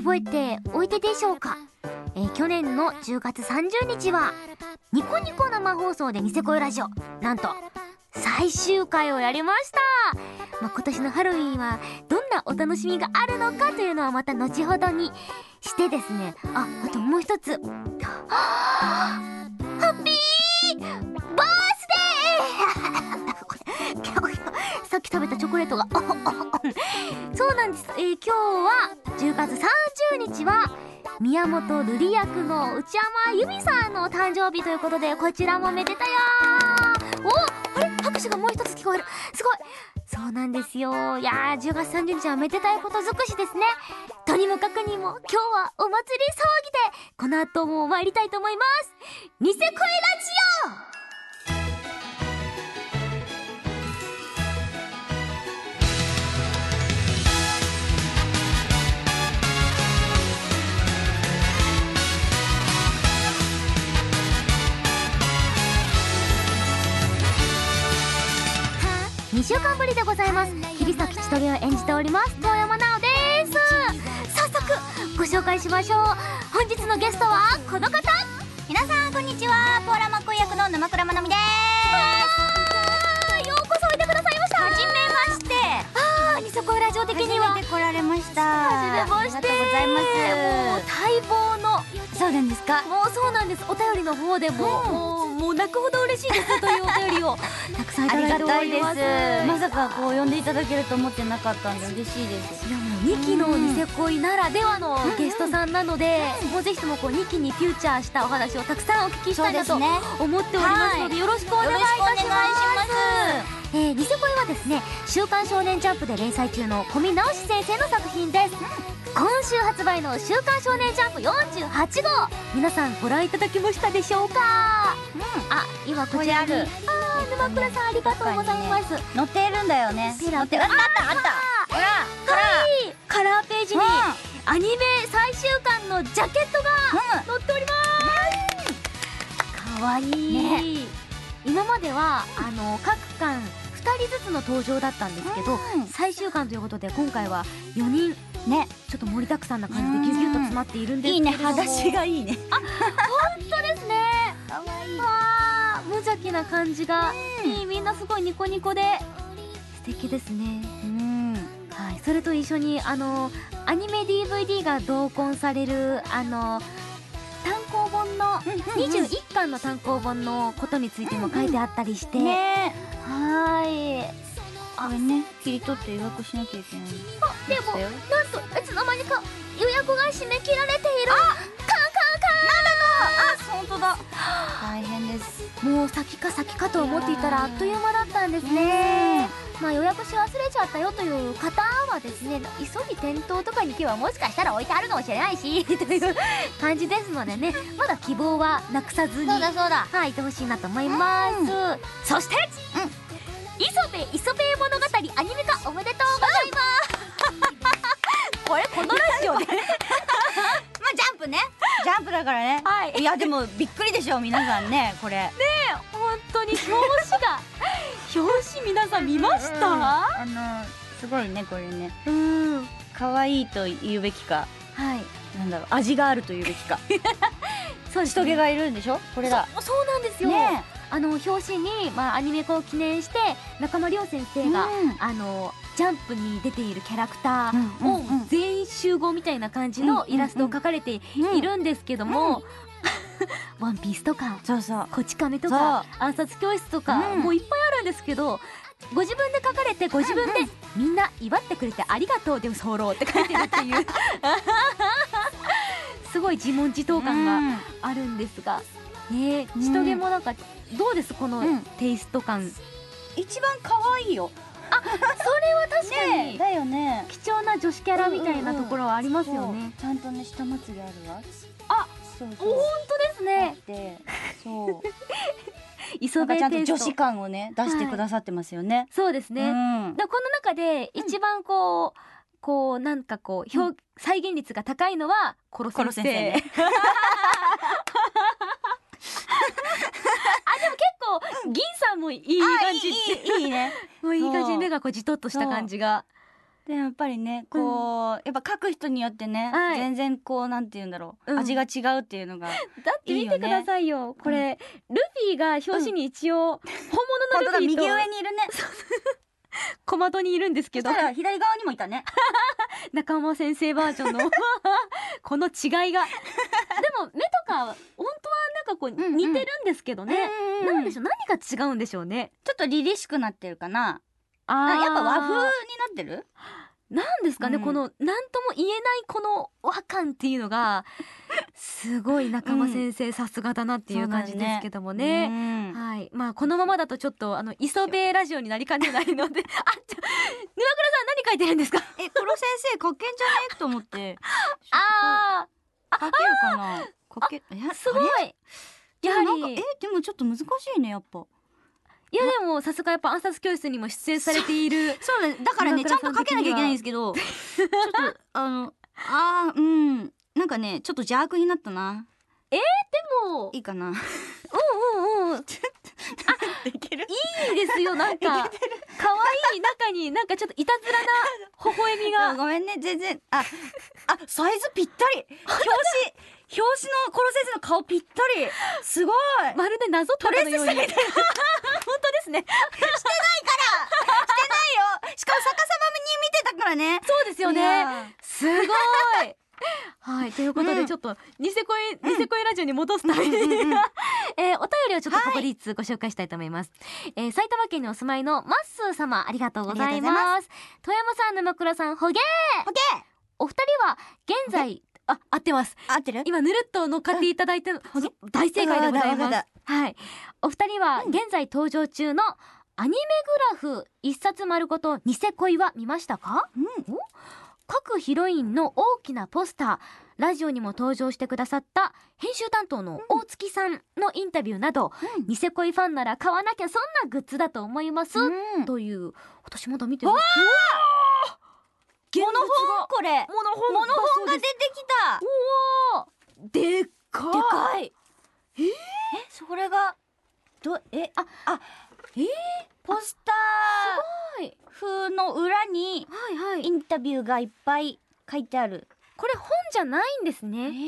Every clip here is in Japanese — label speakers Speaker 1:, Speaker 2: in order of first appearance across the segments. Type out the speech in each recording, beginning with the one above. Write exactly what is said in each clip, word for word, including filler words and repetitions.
Speaker 1: 覚えておいてでしょうか。えー、去年のじゅうがつさんじゅうにちはニコニコ生放送でニセ恋ラジオなんと最終回をやりました。まあ、今年のハロウィンはどんなお楽しみがあるのかというのはまた後ほどにしてですね、あ、あともう一つ、はハッピーバースデーさっき食べたチョコレートがそうなんです。えー、今日はじゅうがつさんじゅうにちは宮本瑠璃役の内山由美さんの誕生日ということで、こちらもめでたやー。お、あれ、拍手がもう一つ聞こえる。すごい。そうなんですよ。いやー、じゅうがつさんじゅうにちはめでたいこと尽くしですね。とにもかくにも今日はお祭り騒ぎでこの後も参りたいと思います。ニセ恋ラジオ。にしゅうかんぶりでございます。桐崎千鳥を演じております遠山奈緒です。早速ご紹介しましょう。本日のゲストはこの方。
Speaker 2: 皆さんこんにちは、ポーラマッコイ役の沼倉まなみです。
Speaker 1: ようこそおいでくださいました。
Speaker 2: はじめまして。
Speaker 1: あー、ニセ恋ラジオ的には
Speaker 2: 初めて来られました。
Speaker 1: はじめまして。
Speaker 2: ありがとうございます。
Speaker 1: もう待望の、
Speaker 2: そうなんですか。
Speaker 1: もうそうなんです。お便りの方でも、うん、もうもう泣くほど嬉しいですというお便りをたくさんいただいております。
Speaker 2: まさかこう呼んでいただけると思ってなかったんで嬉しいです。
Speaker 1: いやもうにきのニセ恋ならではのゲストさんなので、うんうん、もうぜひともこうにきにフューチャーしたお話をたくさんお聞きしたいなと思っておりますので、よろしくお願いいたします。えー、ニセ恋はですね、週刊少年ジャンプで連載中の小見直し先生の作品です。今週発売の週刊少年ジャンプよんじゅうはちごう、皆さんご覧いただきましたでしょうか。うん、あ、今こちらに、あー、沼倉さんありがとうございます。
Speaker 2: 載っているんだよね。
Speaker 1: ペラペラ、
Speaker 2: あったあったほら、
Speaker 1: はい、カラーページにアニメ最終巻のジャケットが載っております。かわいい、ね、今まではあの各巻ふたりずつの登場だったんですけど、最終巻ということで今回はよにんね、ちょっと盛りだくさんな感じでギュギュッと詰まっているんですけれども、
Speaker 2: いいね、裸足がいいね。
Speaker 1: あ、本当ですね。
Speaker 2: かわいい。
Speaker 1: わー、無邪気な感じがいい。みんなすごいニコニコで素敵ですね。うん、はい。それと一緒にあのアニメ ディーブイディー が同梱されるあの単行本のにじゅういっかんの単行本のことについても書いてあったりして、ね、はーい。
Speaker 2: あれね、切り取って予約しなきゃいけない。
Speaker 1: あ、でもなんといつの間にか予約が締め切られている。あ、カンカンカン。
Speaker 2: あ、本当だ。大変です。
Speaker 1: もう先か先かと思っていたらあっという間だったんですね。まあ予約し忘れちゃったよという方はですね、急ぎ店頭とかに行けばもしかしたら置いてあるかもしれないしという感じですのでね、まだ希望はなくさずに、
Speaker 2: そうだそうだ、
Speaker 1: はい、いてほしいなと思います。そして、うん、磯部磯部物語アニメ化おめでとうございます。これこのラジオでまあ
Speaker 2: ジャンプね、ジャンプだからね。はい。いやでもびっくりでしょ皆さんね、これ。ね
Speaker 1: え、本当に表紙が表紙皆さん見ました？うん、
Speaker 2: あのすごいねこれね。うん。可愛いと言うべきか。はい。なんだろう、味があると言うべきか。そうですね。人気がいるんでしょ？これだ。
Speaker 1: そ、そうなんですよ。ね。あの表紙に、まあ、アニメ化を記念して中野亮先生が、うん、あのジャンプに出ているキャラクターを全員集合みたいな感じのイラストを描かれているんですけども、ワンピースとかこち亀とか暗殺教室とか、うん、もういっぱいあるんですけど、ご自分で書かれてご自分で、うんうん、みんな祝ってくれてありがとうでも候って書いてるっていうすごい自問自答感があるんですが。ねえ、ちとげもなんかどうですこのテイスト感。
Speaker 2: 一番可愛いよ。
Speaker 1: あ、それは確かに
Speaker 2: だよね。
Speaker 1: 貴重な女子キャラみたいなところはありますよね。
Speaker 2: ちゃんとね下まつげあるわ。
Speaker 1: あ、そうそう、本当ですね。
Speaker 2: で、そう
Speaker 1: 磯部テイスト、
Speaker 2: ちゃんと女子感をね出してくださってますよね。
Speaker 1: そうですね。でこの中で一番こうこうなんかこう表再現率が高いのはコロ先生。あ、でも結構銀さんもいい感じ。いいいいね。もういい感じに目がこうじとっとした感じが
Speaker 2: でやっぱりねこう、うん、やっぱ書く人によってね、はい、全然こうなんて言うんだろう、うん、味が違うっていうのがいいよね。
Speaker 1: だって見てくださいよこれ、うん、ルフィが表紙に一応、うん、本物のルフィと
Speaker 2: 右上にいるね
Speaker 1: 小窓にいるんですけど
Speaker 2: 左側にもいたね
Speaker 1: 中間先生バージョンのこの違いがでも目とか本当はなんかこう似てるんですけどね、うんうん、なんでしょう何が違うんでしょうね。
Speaker 2: ちょっと凛々しくなってるかな。あやっぱ和風になってる
Speaker 1: なんですかね、うん、この何とも言えないこの和感っていうのがすごい中間先生、うん、さすがだなっていう感じですけどもね、ね、うん、はい、まあこのままだとちょっとあの磯部ラジオになりかねないのであちょ沼倉さん何書いてるんですか。
Speaker 2: えこの先生書けんじゃねえと思って
Speaker 1: あ
Speaker 2: あ書けるかな。書け
Speaker 1: あすごい
Speaker 2: やはりえでもちょっと難しいねやっぱ。
Speaker 1: いやでもさすがやっぱ暗殺教室にも出演されている
Speaker 2: そうだ、ね、だからねちゃんと書けなきゃいけないんですけどちょっとあのあーうんなんかねちょっと邪悪になったな。
Speaker 1: えー、でも
Speaker 2: いいかな。うん
Speaker 1: うんうんあできるいいですよなんか可愛い中になんかちょっといたずらな微笑みが
Speaker 2: ごめんね全然ああサイズぴったり表紙表紙のコロ先生の顔ぴったりすごい
Speaker 1: まるで謎解かのように本当ですねしてないからして
Speaker 2: ないよしかも逆さまに見てたからね。
Speaker 1: そうですよねすごいはいということで、うん、ちょっとニセ恋、うん、ニセ恋ラジオに戻すために、うんうんうんえー、お便りをちょっとここでいっつご紹介したいと思います、はいえー、埼玉県にお住まいのマッスー様ありがとうございます富山さん沼倉さんほげー
Speaker 2: ほげー
Speaker 1: お二人は現在あ、合ってます
Speaker 2: 合ってる
Speaker 1: 今ぬるっと乗っかっていただいて、うん、大正解でございますはいお二人は現在登場中のアニメグラフ一冊丸ごとニセ恋は見ましたか、うん、各ヒロインの大きなポスターラジオにも登場してくださった編集担当の大月さんのインタビューなど、うん、ニセ恋ファンなら買わなきゃそんなグッズだと思います、うん、という私まだ見てない。
Speaker 2: モノ本これモノ本モノ本が出てきた。
Speaker 1: おーでっかい
Speaker 2: でかい
Speaker 1: えー、え
Speaker 2: それがどえああえー、ポスター風の裏にインタビューがいっぱい書いてある。
Speaker 1: これ本じゃないんですね。
Speaker 2: えー、そう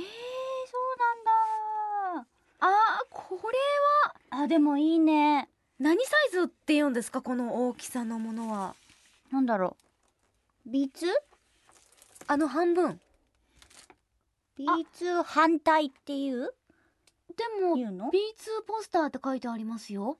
Speaker 2: なんだ。
Speaker 1: あーこれ
Speaker 2: はあでもいいね。
Speaker 1: 何サイズって言うんですかこの大きさのものは。
Speaker 2: なんだろうビーツ
Speaker 1: あの半分
Speaker 2: ビーツ反対っていう
Speaker 1: でも ビーツー ポスターって書いてありますよ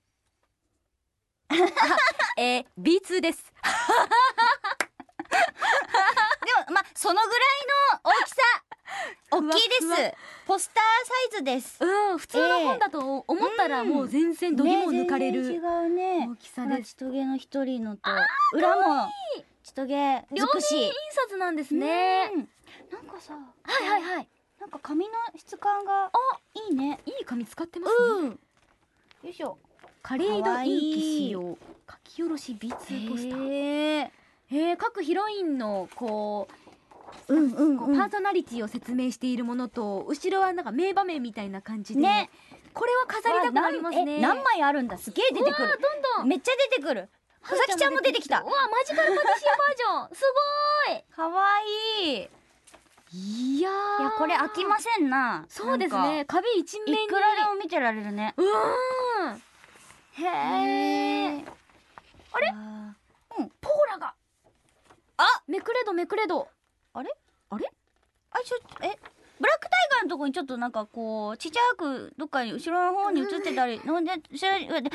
Speaker 1: えー、ビーツー です
Speaker 2: でもまあそのぐらいの大きさ大きいですポスターサイズです。
Speaker 1: うん普通の本だと思ったらもう全然度肝抜かれる、
Speaker 2: ね、違うね
Speaker 1: 大きさです。
Speaker 2: ちとげの一人のと裏もちとげ
Speaker 1: 両面印刷なんですね。
Speaker 2: なんかさ
Speaker 1: はいはいはい
Speaker 2: なんか紙の質感があいいね。
Speaker 1: いい紙使ってますね、うん、
Speaker 2: よいしょ
Speaker 1: カレードインキ仕様書き下ろし ビーツー ポスターへえ各ヒロインのこう、うんうんうん、パーソナリティを説明しているものと後ろはなんか名場面みたいな感じで、ね、これは飾りたくなりますね。
Speaker 2: 何枚あるんだすげえ出てくる。
Speaker 1: どんどん
Speaker 2: めっちゃ出てくる。佐々木ちゃんも出てきた。
Speaker 1: うわマジカルパティシエバージョンすごい
Speaker 2: かわいい。
Speaker 1: いや
Speaker 2: ーいやこれ飽きませんな。
Speaker 1: そうですね壁一面に
Speaker 2: いくらでも見てられるね。
Speaker 1: うんへえあれうんポーラがあめくれどめくれど
Speaker 2: あれ
Speaker 1: あれ
Speaker 2: あちょえブラックタイガーのとこにちょっとなんかこうちっちゃくどっかに後ろの方に映ってたりなんでいねえじゃねえか。もうなんで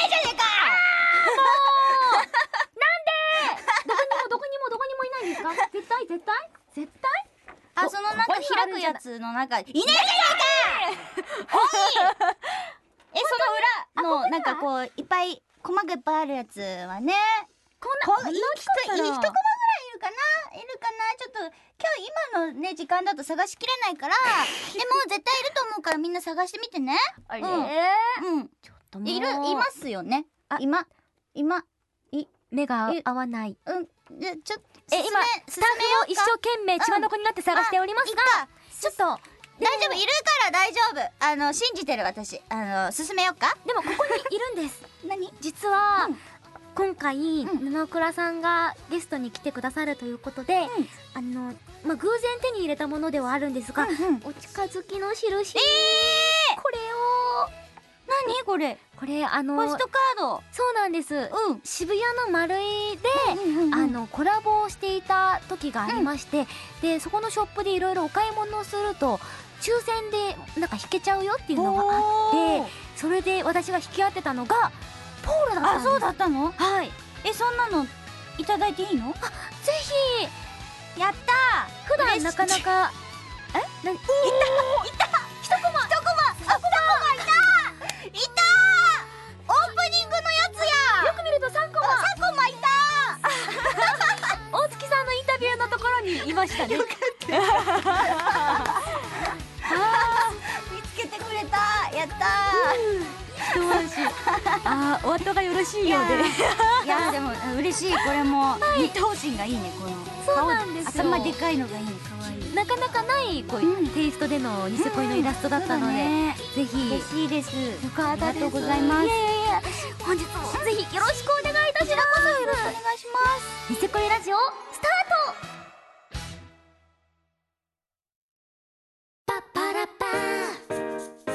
Speaker 1: どこにもどこにもどこにもいないんですか絶対絶対絶対
Speaker 2: あそのなんか開くやつの中いねえじゃねえかおいえその裏のなんかこういっぱい細がいっぱいあるやつはね
Speaker 1: こんなこんな
Speaker 2: 一コマぐらいいるかないるかなちょっと今日今のね時間だと探しきれないからでも絶対いると思うからみんな探してみてね。
Speaker 1: あれ
Speaker 2: うん
Speaker 1: ちょっともう
Speaker 2: いるいますよね。今今
Speaker 1: い目が合わない。
Speaker 2: うんでちょっと
Speaker 1: え今スタッフも一生懸命血眼になって探しておりますがちょっと
Speaker 2: 大丈夫いるから大丈夫あの信じてる私あの進めようか。
Speaker 1: でもここにいるんです
Speaker 2: 何
Speaker 1: 実は、うん、 今回、
Speaker 2: うん
Speaker 1: 布倉さんがゲストに来てくださるということで、あのまあ偶然手に入れたものではあるんですが、
Speaker 2: うんうん、
Speaker 1: お近づきの印、
Speaker 2: えー、
Speaker 1: これを
Speaker 2: 何これ、
Speaker 1: これあの
Speaker 2: ポストカード、
Speaker 1: そうなんです、
Speaker 2: うん、
Speaker 1: 渋谷のマルイで、
Speaker 2: うんうんうん、
Speaker 1: あのコラボをしていた時がありまして、うん、でそこのショップでいろいろお買い物をすると抽選でなんか引けちゃうよっていうのがあって、それで私が引き当てたのがポーラだったんです。
Speaker 2: あ、そうだったの？
Speaker 1: はい。
Speaker 2: え、そんなのいただいていいの？
Speaker 1: あ、ぜひ。
Speaker 2: やったー。
Speaker 1: 普段なかなかえ、なに？いた、いた、一コマ、一コマ、あ、二コマいた、いたー。オープニングのやつや。よく見ると三コマ、三コマいたー。大月さんのインタビューのところにいましたね。よかった。
Speaker 2: あー、見つけてくれた、やったー。
Speaker 1: 一回しあー、お後がよろしいようで。
Speaker 2: いやでも嬉しい、これも二頭身がいいね、この
Speaker 1: そうなんですよ、
Speaker 2: 頭でかいのがいいね、可愛い。
Speaker 1: なかなかないこう、うん、テイストでのニセ恋のイラストだったので、ね、ぜひ
Speaker 2: 嬉しいです。
Speaker 1: よかったです。
Speaker 2: ありがとうございます。
Speaker 1: いやいやいや、本日もぜひよろしくお願いいたします。
Speaker 2: こちらこそよろしくお願いします。
Speaker 1: ニセ恋ラジオスタート。パッパラッパー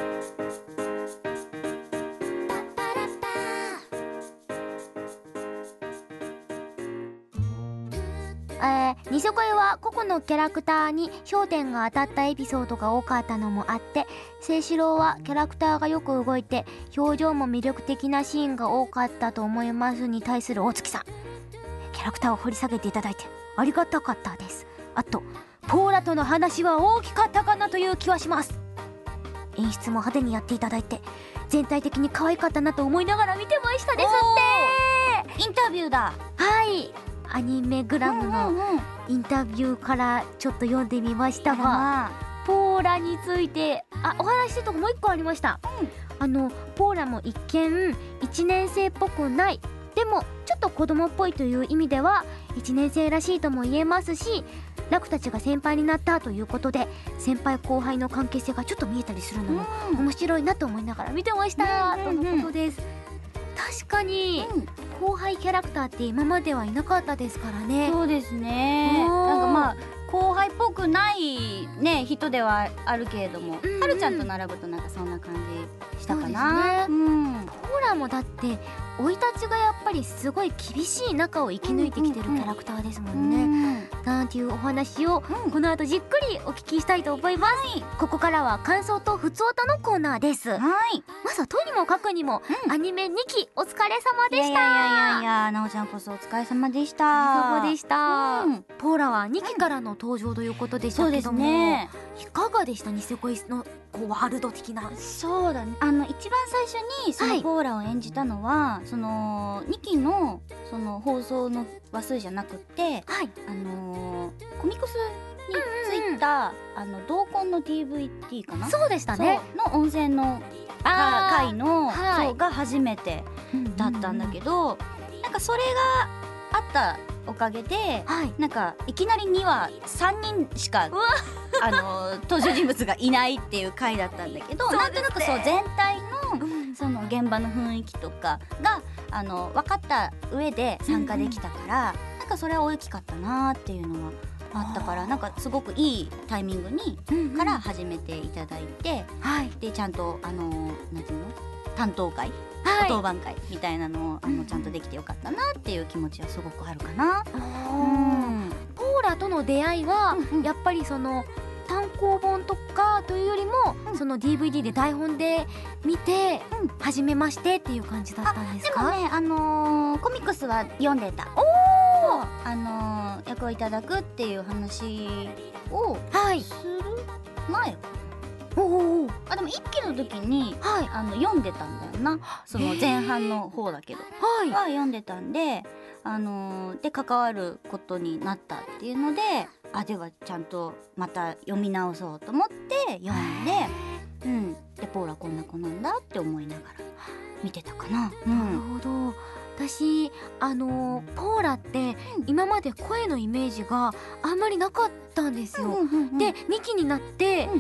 Speaker 1: えー、ニセ恋は個々のキャラクターに焦点が当たったエピソードが多かったのもあって、清志郎はキャラクターがよく動いて表情も魅力的なシーンが多かったと思いますに対する大月さん、キャラクターを掘り下げていただいてありがたかったです。あとポーラとの話は大きかったかなという気はします。演出も派手にやっていただいて全体的に可愛かったなと思いながら見てましたですって。
Speaker 2: インタビューだ。
Speaker 1: はい、アニメグラムのインタビューからちょっと読んでみましたが、ポーラについてあお話ししてるとこもう一個ありました、うん、あのポーラも一見いちねん生っぽくない、でもちょっと子供っぽいという意味ではいちねん生らしいとも言えますし、ラクたちが先輩になったということで先輩後輩の関係性がちょっと見えたりするのも面白いなと思いながら見てました、とのことです。確かに、うん、後輩キャラクターって今まではいなかったですからね。
Speaker 2: そうですね。なんかまあ後輩っぽくないね人ではあるけれども、うんうん、はるちゃんと並ぶとなんかそんな感じしたかな。
Speaker 1: そうですね、うん、ポーラもだって生い立ちがやっぱりすごい厳しい中を生き抜いてきてるキャラクターですもんね、うんうん、なんていうお話をこの後じっくりお聞きしたいと思います、はい、ここからは感想とふつおたのコーナーです。はい、まずはとにもかくにも、うん、アニメにきお疲れ様でした。いやいやい
Speaker 2: やいや、なおちゃんこそお疲れ様でした。
Speaker 1: そうでした、うん、ポーラはにきからの登場ということでしたけども、うんね、いかがでした？ニセ恋のこうワールド的な。
Speaker 2: そうだね、あの一番最初にそのポーラを演じたのは、はい、そのにきのその放送の話数じゃなくて、はい、あのー、コミックスについた、うんうん、あの同梱の ディーブイディー かな、
Speaker 1: そうでしたね、
Speaker 2: の温泉の回の、はい、そうが初めてだったんだけど、うんうんうん、なんかそれがあったおかげで、はい、なんかいきなりにわさんにんしかあの登場人物がいないっていう回だったんだけど、なんとなくそう全体の、うん、その現場の雰囲気とかがあの分かった上で参加できたから、うんうん、なんかそれは大きかったなっていうのはあったから、なんかすごくいいタイミングに、うんうん、から始めていただいて、はい、でちゃんとあのなんていうの担当会、はい、当番会みたいなのをあのちゃんとできてよかったなっていう気持ちはすごくあるかな。うん、
Speaker 1: ポーラとの出会いは、うんうん、やっぱりその単行本とかというよりも、うん、その ディーブイディー で台本で見て、うん、初めましてっていう感じだったんですか？
Speaker 2: でもね、あのー、コミックスは読んでた。おー、あのー、役をいただくっていう話をする前かな。おー、あでも一期の時に、はい、あの読んでたんだよな、その前半の方だけど、はい、は読んでたんで、あのー、で関わることになったっていうので、あではちゃんとまた読み直そうと思って読んで、うん、でポーラこんな子なんだって思いながら見てたかな。
Speaker 1: うん、なるほど。私あのー、ポーラって今まで声のイメージがあんまりなかったんですよ、うんうんうんうん、でにきになって、うん、ポー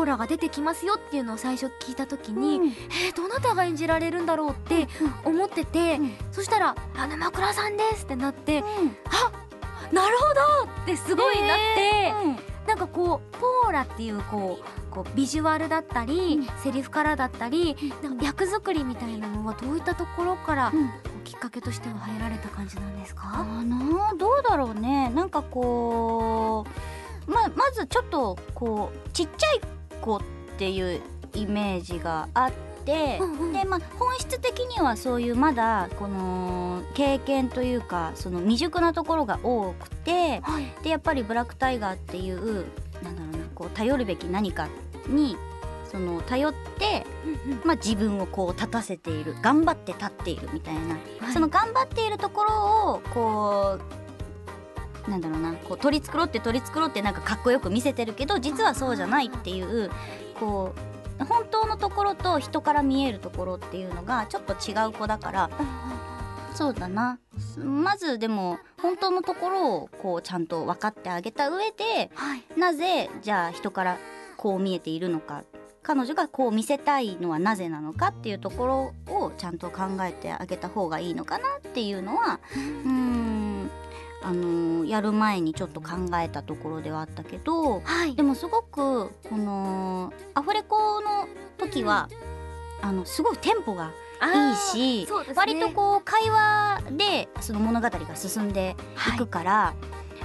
Speaker 1: ポーラが出てきますよっていうのを最初聞いた時に、うん、えー、どなたが演じられるんだろうって思ってて、うん、そしたら「あの沼倉さんです」ってなって、うん、あ、なるほどってすごいなって、えーうん、なんかこうポーラっていうこうこうビジュアルだったり、うん、セリフからだったり、なんか役作りみたいなのはどういったところから、うん、きっかけとしては入られた感じなんですか？
Speaker 2: あなどうだろうね。なんかこう ま, まずちょっとこうちっちゃい子っていうイメージがあって、うんうん、でまあ、本質的にはそういうまだこの経験というかその未熟なところが多くて、はい、でやっぱりブラックタイガーっていうなんだろうな、こう頼るべき何かにその頼って、うんうん、まあ、自分をこう立たせている、頑張って立っているみたいな、はい、その頑張っているところをこうなんだろうな、こう取り繕って取り繕ってなんかかっこよく見せてるけど実はそうじゃないっていう、こう本当のところと人から見えるところっていうのがちょっと違う子だから、そうだな、まずでも本当のところをこうちゃんと分かってあげた上で、はい、なぜじゃあ人からこう見えているのか、彼女がこう見せたいのはなぜなのかっていうところをちゃんと考えてあげた方がいいのかなっていうのは、うーん、あのー、やる前にちょっと考えたところではあったけど、はい、でもすごくこのアフレコの時は、うん、あのすごいテンポがいいし、そうですね、割とこう会話でその物語が進んでいくから、はい、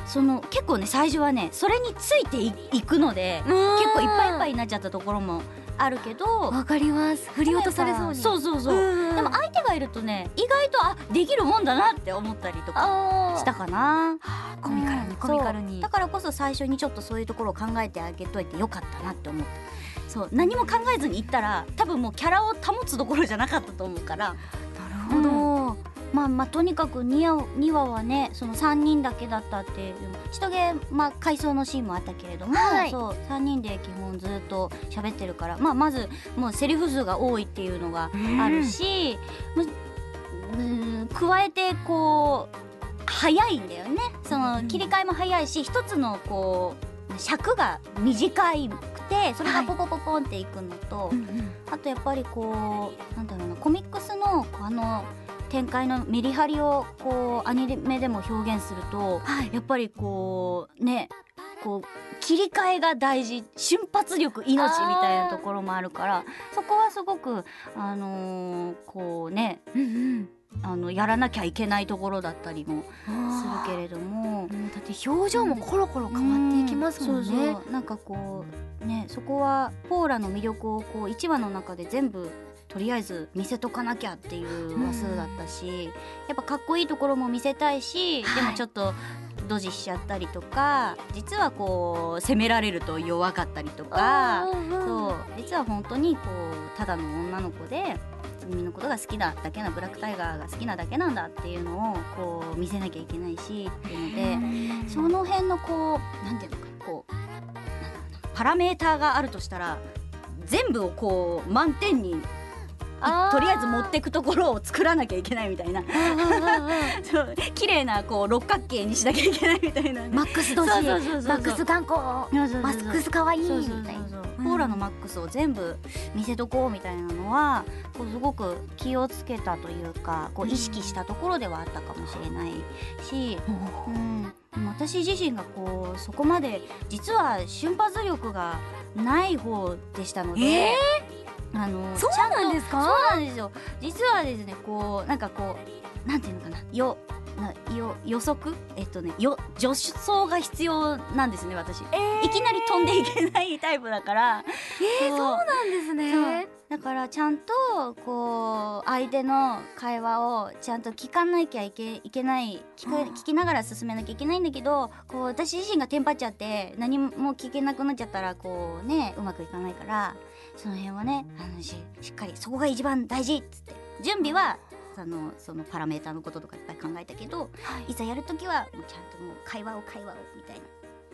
Speaker 2: その結構ね最初はねそれについて い, いくので結構いっぱいいっぱいになっちゃったところもあるけど、
Speaker 1: わかります。振り落とされそうに。
Speaker 2: そうそうそう。でも相手がいるとね意外とあできるもんだなって思ったりとかしたかな。
Speaker 1: コミカルにコミカルに。
Speaker 2: だからこそ最初にちょっとそういうところを考えてあげといてよかったなって思った。そう何も考えずに行ったら多分もうキャラを保つところじゃなかったと思うから。
Speaker 1: なるほど。うん、
Speaker 2: まあまあとにかくにわはねそのさんにんだけだったっていう人毛、まあ、回想のシーンもあったけれども、はい、そうさんにんで基本ずっと喋ってるから、まあ、まずもうセリフ数が多いっていうのがあるし、うん、うん加えてこう早いんだよね。その切り替えも早いし一つのこう尺が短いくてそれがポポポポンっていくのと、はい、あとやっぱりこうなんだろうなコミックスのあの展開のメリハリをこうアニメでも表現すると、はい、やっぱりこうねこう切り替えが大事、瞬発力命みたいなところもあるからそこはすごくあのー、こうね、うんうんあのやらなきゃいけないところだったりもするけれども、
Speaker 1: だって表情もコロコロ変わっていきますもんね。
Speaker 2: そうそうなんかこうねそこはポーラの魅力をこういちわの中で全部とりあえず見せとかなきゃっていう話数だったし、やっぱかっこいいところも見せたいし、はい、でもちょっとドジしちゃったりとか実はこう責められると弱かったりとか、そう実は本当にこうただの女の子で君のことが好きだだけなブラックタイガーが好きなだけなんだっていうのをこう見せなきゃいけないしっていうので、その辺のこうなんていうのかこうパラメーターがあるとしたら全部をこう満点にとりあえず持ってくところを作らなきゃいけないみたいなそう綺麗なこう六角形にしなきゃいけないみたいな、ね、
Speaker 1: マックスドジマックス頑固マックスかわいいみたいな
Speaker 2: ポーラのマックスを全部見せとこうみたいなのはこうすごく気をつけたというかこう意識したところではあったかもしれないし、うん、私自身がこうそこまで実は瞬発力がない方でしたので、えー、あの
Speaker 1: そうなんですか？
Speaker 2: そうなんですよ。実はですねこうなんかこうなんていうのかなよなよ予測えっとねよ助走が必要なんですね私、えー、いきなり飛んでいけないタイプだから
Speaker 1: えー、そうなんですね。
Speaker 2: だからちゃんとこう相手の会話をちゃんと聞かなきゃいけ、いけない聞く、聞きながら進めなきゃいけないんだけどこう私自身がテンパっちゃって何も聞けなくなっちゃったらこうねうまくいかないからその辺はねあの し, しっかりそこが一番大事っつって準備はその、そのパラメーターのこととかいっぱい考えたけど、はい、いざやるときはもうちゃんともう会話を会話をみたいな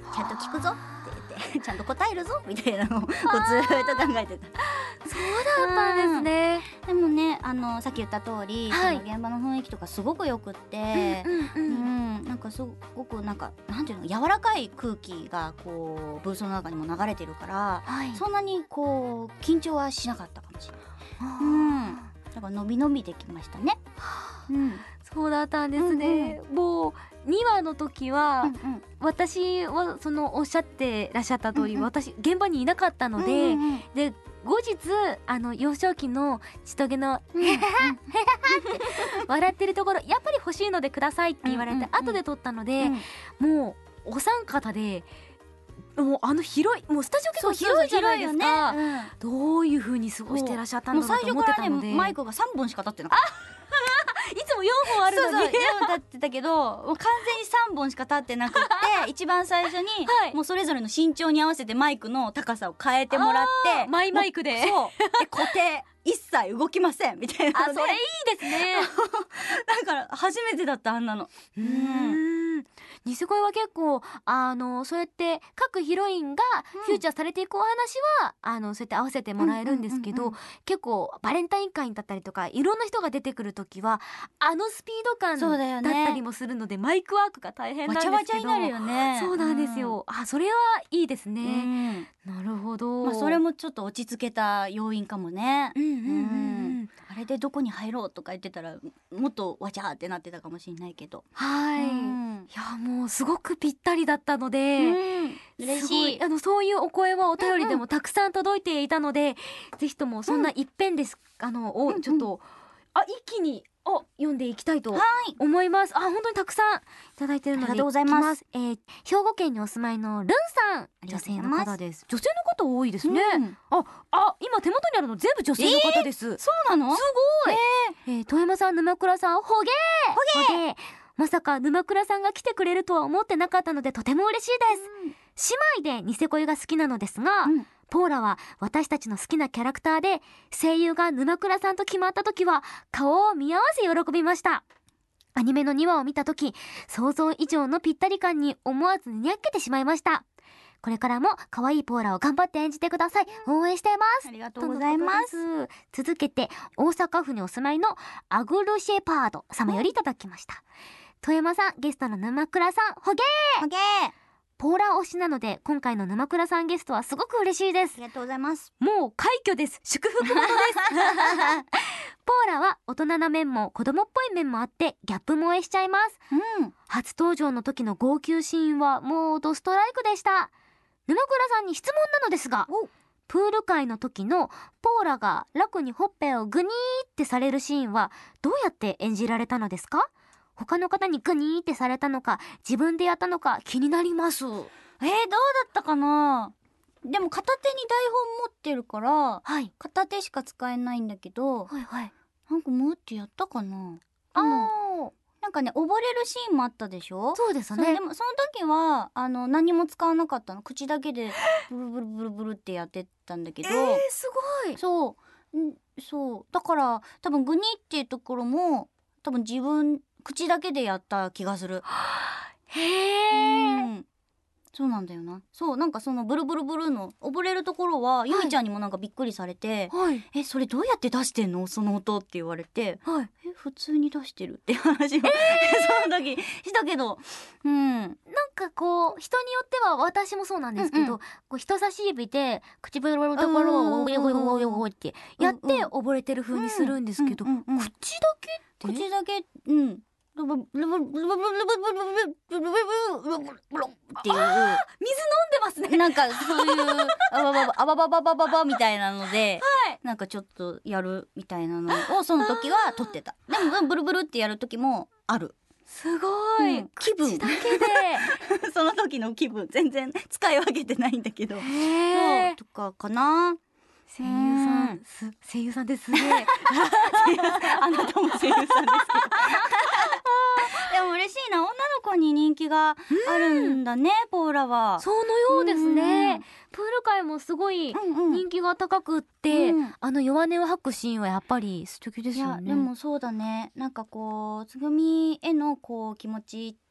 Speaker 2: ちゃんと聞くぞって言ってちゃんと答えるぞみたいなのをこうずーっと考えてた。
Speaker 1: そうだったんですね。
Speaker 2: でもね、あのさっき言った通り、
Speaker 1: はい、
Speaker 2: その現場の雰囲気とかすごくよくって、うんうんうんうん、なんかすごくなんかなんていうの、柔らかい空気がこうブースの中にも流れてるから、はい、そんなにこう緊張はしなかったかもしれない。うん、だから伸び伸びできましたね。うん、
Speaker 1: そうだったんですね。うんうん、もうにわの時は、うんうん、私はそのおっしゃってらっしゃった通り、うんうん、私現場にいなかったので、うんうんうん、で後日あの幼少期の千棘の「ヘヘヘヘって笑ってるところやっぱり欲しいのでくださいって言われて、うんうんうん、後で撮ったので、うん、もうお三方でもうあの広いもうスタジオ結構広いじゃないですか、ね、うん、どういう風に過ごしてらっしゃったんだろうと思ってたので、もう最初からね
Speaker 2: マイクがさんぼんしか立ってなかった
Speaker 1: いつもよんほんあるのに
Speaker 2: そうそうよんほん立ってたけどもう完全にさんぼんしか立ってなくって一番最初に、はい、もうそれぞれの身長に合わせてマイクの高さを変えてもらって
Speaker 1: マイマイクで
Speaker 2: そうで固定一切動きませんみたいなので、
Speaker 1: あ、それいいですね
Speaker 2: だから初めてだったあんなの。
Speaker 1: うーん、ニセ恋は結構あのそうやって各ヒロインがフューチャーされていくお話は、うん、あのそうやって合わせてもらえるんですけど、うんうんうんうん、結構バレンタイン会だったりとかいろんな人が出てくるときはあのスピード感だったりもするので、ね、マイクワークが大変なんですけど
Speaker 2: わちゃわちゃになるよね。
Speaker 1: そうなんですよ、うん、あ、それはいいですね、うん、なるほど、
Speaker 2: まあ、それもちょっと落ち着けた要因かもね。うんうんうんうん、あれでどこに入ろうとか言ってたらもっとわちゃーってなってたかもしれないけど、
Speaker 1: はい、うん、いやもうすごくぴったりだったので、うん、嬉しい。あのそういうお声はお便りでもたくさん届いていたので、うんうん、ぜひともそんな一遍です、うん、あのをちょっと、うんうん、あ一気にを読んでいきたいと思います。あ、本当にたくさんいただいているので、ありがとうございます。えー、兵庫県にお住まいのルンさん、女性の方です。女性の方多いですね。うん、あ、あ、今手元にあるの全部女性の方です。えー、
Speaker 2: そうなの？
Speaker 1: すごい。えーえー、富山さん、沼倉さん、ほげーほげー。まさか沼倉さんが来てくれるとは思ってなかったのでとても嬉しいです。うん、姉妹でニセ恋が好きなのですが、うん、ポーラは私たちの好きなキャラクターで、声優が沼倉さんと決まった時は顔を見合わせ喜びました。アニメのにわを見た時、想像以上のぴったり感に思わずにやけてしまいました。これからも可愛いポーラを頑張って演じてください。応援しています。
Speaker 2: ありがとうございます。
Speaker 1: 続けて大阪府にお住まいのアグルシェパード様よりいただきました。富山さん、ゲストの沼倉さん、ほげー
Speaker 2: ほげー。
Speaker 1: ポーラ推しなので今回の沼倉さんゲストはすごく嬉しいです。
Speaker 2: ありがとうございます。
Speaker 1: もう快挙です。祝福ものですポーラは大人な面も子供っぽい面もあってギャップ萌えしちゃいます、うん、初登場の時の号泣シーンはもうドストライクでした。沼倉さんに質問なのですが、プール会の時のポーラが楽にほっぺをグニーってされるシーンはどうやって演じられたのですか？他の方にグニーってされたのか自分でやったのか気になります。えー、どう
Speaker 2: だったかな。でも片手に台本持ってるから、はい、片手しか使えないんだけど、はいはい、なんかムーってやったかな。あのなんかね、溺れるシーンもあったでしょ。
Speaker 1: そうですね。
Speaker 2: でもその時はあの何も使わなかったの。口だけでブルブルブルブルってやってたんだけど、えー、
Speaker 1: すごい。
Speaker 2: そうんそうだから多分グニっていうところも多分自分口だけでやった気がする。
Speaker 1: へえ、うん、
Speaker 2: そうなんだよな。そう、なんかそのブルブルブルの溺れるところは、はい、ゆいちゃんにもなんかびっくりされて、はい、え、それどうやって出してんのその音って言われて、はい、え、普通に出してるって話を、えー、その時したけど、うん、
Speaker 1: なんかこう人によっては私もそうなんですけど、うんうん、こう人差し指で唇のところをおよおよおよおってやって溺れてる風にするんですけど、口だけって
Speaker 2: 口だけ、うん。ブブブブブブブブブブブブブブブブブっていう、水飲んで
Speaker 1: ますね。
Speaker 2: なんかそういうあばばばあばばばばばばみたいなので、なんかちょっとやるみたいなのをその時は撮ってた。でもブルブルってやる時もある。
Speaker 1: すごい、気分だけで
Speaker 2: その時の気分全然使い分けてないんだけど、そうとかかな。
Speaker 1: 声優さん、声優さんですね。
Speaker 2: あなたも声優さんですけど。でも嬉しいな、女の子に人気があるんだね、うん、ポーラは。
Speaker 1: そのようですね。プール界もすごい人気が高くって、うんうん、あの弱音を吐くシーンはやっぱり素敵ですよね。
Speaker 2: いやでもそうだね、なんかこうつぐみへのこう気持ち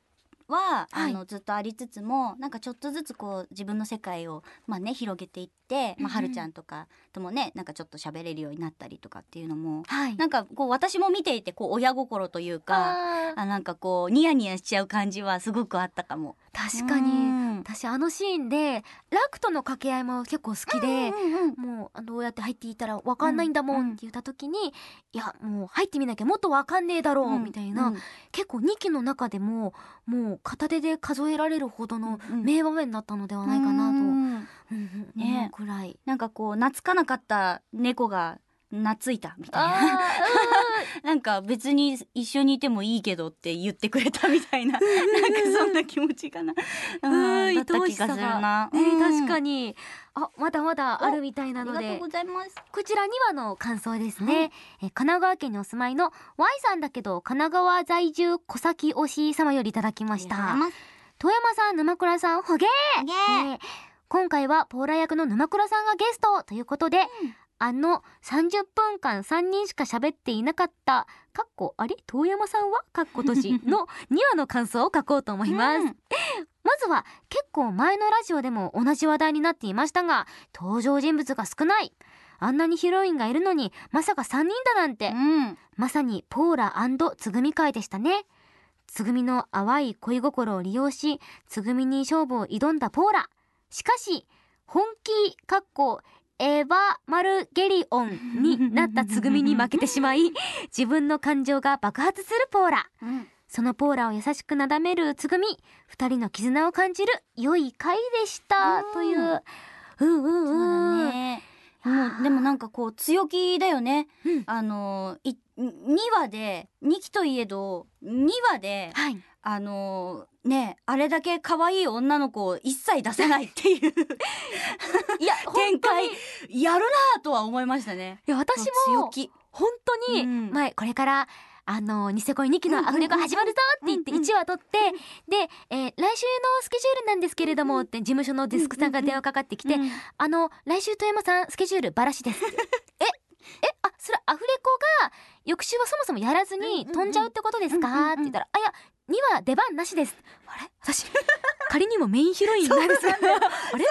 Speaker 2: は、はい、あのずっとありつつもなんかちょっとずつこう自分の世界をまあね広げていって、まあ、はるちゃんとかともねなんかちょっと喋れるようになったりとかっていうのも、はい、なんかこう私も見ていてこう親心というかあなんかこうニヤニヤしちゃう感じはすごくあったかも。
Speaker 1: 確かに私あのシーンでラクとの掛け合いも結構好きで、うんうんうん、もうあどうやって入っていったら分かんないんだもんって言った時に、うんうん、いやもう入ってみなきゃもっと分かんねえだろうみたいな、うんうん、結構にきの中でももう片手で数えられるほどの名場面だったのではないかなと、うんうんうん、思うくらい、
Speaker 2: なんかこう懐かなかった猫が懐いたみたいななんか別に一緒にいてもいいけどって言ってくれたみたいななんかそんな気持ちかなうんだった気がするな、
Speaker 1: ね、うん、確かにあまだまだあるみたいなので
Speaker 2: ありがとうございます。
Speaker 1: こちらにわの感想ですね、はい、え神奈川県にお住まいの Y さんだけど神奈川在住小崎推し様よりいただきました。遠山さん沼倉さんほげー、えー、今回はポーラ役の沼倉さんがゲストということで、うんあのさんじゅっぷんかんさんにんしか喋っていなかったかっこあれ遠山さんはかっこ閉じのにわの感想を書こうと思います、うん、まずは結構前のラジオでも同じ話題になっていましたが登場人物が少ない、あんなにヒロインがいるのにまさかさんにんだなんて、うん、まさにポーラ&つぐみ会でしたね。つぐみの淡い恋心を利用しつぐみに勝負を挑んだポーラ、しかし本気かっこエヴァ・マルゲリオンになったつぐみに負けてしまい自分の感情が爆発するポーラ、うん、そのポーラを優しくなだめるつぐみ、二人の絆を感じる良い回でした、うん、といううんうんうん
Speaker 2: そうだね。もうでもなんかこう強気だよね、うん、あのいにわでにきといえどにわで、はい、あのねあれだけ可愛い女の子を一切出さないっていういや展開やるなとは思いましたね。
Speaker 1: いや私も本当に、うん、前これからあのニセ恋にきのアフレコ始まるぞって言っていちわ撮って、うんうん、で、えー、来週のスケジュールなんですけれどもって事務所のデスクさんが電話かかってきて、うんうん、あの来週富山さんスケジュールバラシですええあそれアフレコが翌週はそもそもやらずに飛んじゃうってことですかって言ったら、あいやには出番なしです。あれ私仮にもメインヒロインなんですよあれそうなんだよ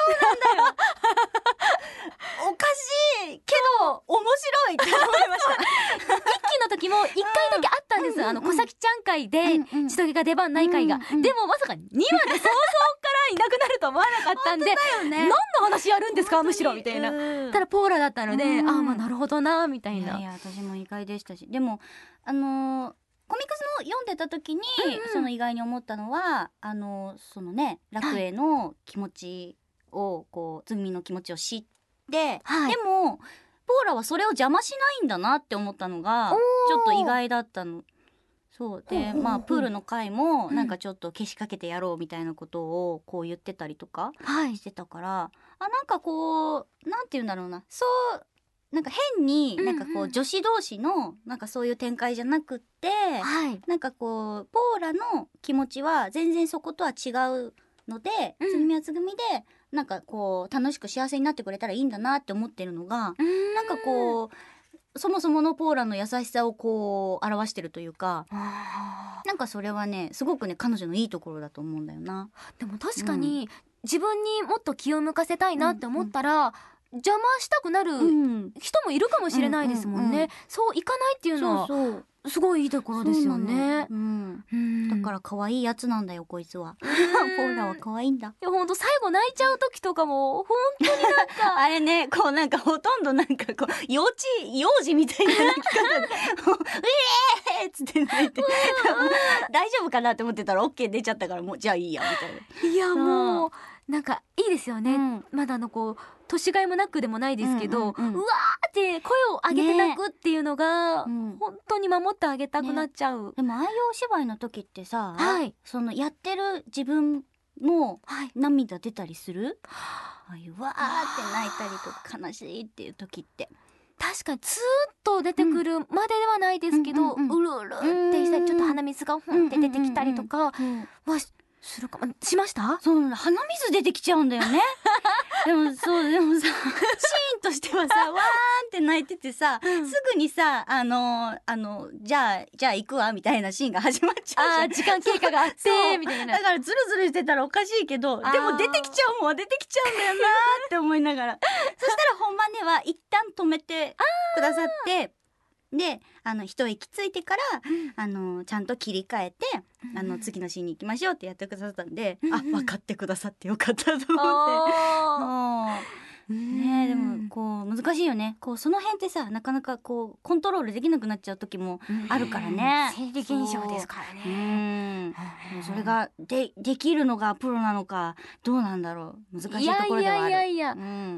Speaker 2: おかしいけど面白いって思いました
Speaker 1: 一期の時もいっかいだけあったんです、うん、あの小崎ちゃん会で千棘が出番ない会が、うんうん、でもまさかにわで早々からいなくなると思わなかったんで、ね、何の話やるんですかむしろみたいな、うん、ただポーラだったので、うん、ああまあなるほどなみたいな。いや
Speaker 2: いや私も意外でしたし、でもあのーコミックスの読んでた時に、うんうん、その意外に思ったのはあのそのね楽への気持ちをこうつぐみの気持ちを知って、はい、でもポーラはそれを邪魔しないんだなって思ったのがちょっと意外だったの。そうでまあプールの回もなんかちょっとけしかけてやろうみたいなことをこう言ってたりとかしてたから、はい、あなんかこうなんて言うんだろうな、そうなんか変になんかこう女子同士のなんかそういう展開じゃなくって、はい、なんかこうポーラの気持ちは全然そことは違うので、うん、つぐみはつぐみでなんかこう楽しく幸せになってくれたらいいんだなって思ってるのが、んなんかこうそもそものポーラの優しさをこう表してるというか、なんかそれはねすごくね彼女のいいところだと思うんだよな。
Speaker 1: でも確かに、うん、自分にもっと気を向かせたいなって思ったら、うんうん邪魔したくなる人もいるかもしれないですもんね、うんうんうん、そういかないっていうのはそうそうすごいいいところですよね。
Speaker 2: うん、うん、だから可愛いやつなんだよこいつはポーラは可愛いんだ。
Speaker 1: いやほんと最後泣いちゃう時とかも本当になんか
Speaker 2: あれねこうなんかほとんどなんかこう幼稚幼児みたいな泣き方でうえーっつって泣いて大丈夫かなって思ってたら OK 出ちゃったからもうじゃあいいやみたいな。
Speaker 1: いやもうなんかいいですよね、うん、まだあのこう年がいもなくでもないですけど、うんうんうん、うわーって声を上げて泣くっていうのが、ね、本当に守ってあげたくなっちゃう、
Speaker 2: ね、でもああいうお芝居の時ってさ、はい、そのやってる自分も涙出たりする、はい、ああいうわーって泣いたりとか悲しいっていう時って
Speaker 1: 確かにツーッと出てくるまでではないですけど、うんうんうん、うるうるってしたりちょっと鼻水がふんって出てきたりとかはするかも。しました？
Speaker 2: そう鼻水出てきちゃうんだよねでもそうでもさシーンとしてはさわーんって泣いててさ、うん、すぐにさあのあのじゃあじゃあ行くわみたいなシーンが始まっちゃうじゃん。
Speaker 1: あ時間経過があってみたいな。
Speaker 2: だからズルズルしてたらおかしいけどでも出てきちゃうもん出てきちゃうんだよなって思いながらそしたら本番では一旦止めてくださってであの一息ついてから、うん、あのちゃんと切り替えて、うん、あの次のシーンに行きましょうってやってくださったんで、うん、あ分かってくださってよかったと思って。ね、でもこう難しいよね。こうその辺ってさなかなかこうコントロールできなくなっちゃう時もあるからね。
Speaker 1: 生理現象ですからね。
Speaker 2: うんそれがでできるのがプロなのかどうなんだろう難しいところではある。
Speaker 1: いやいやいやいや、うん、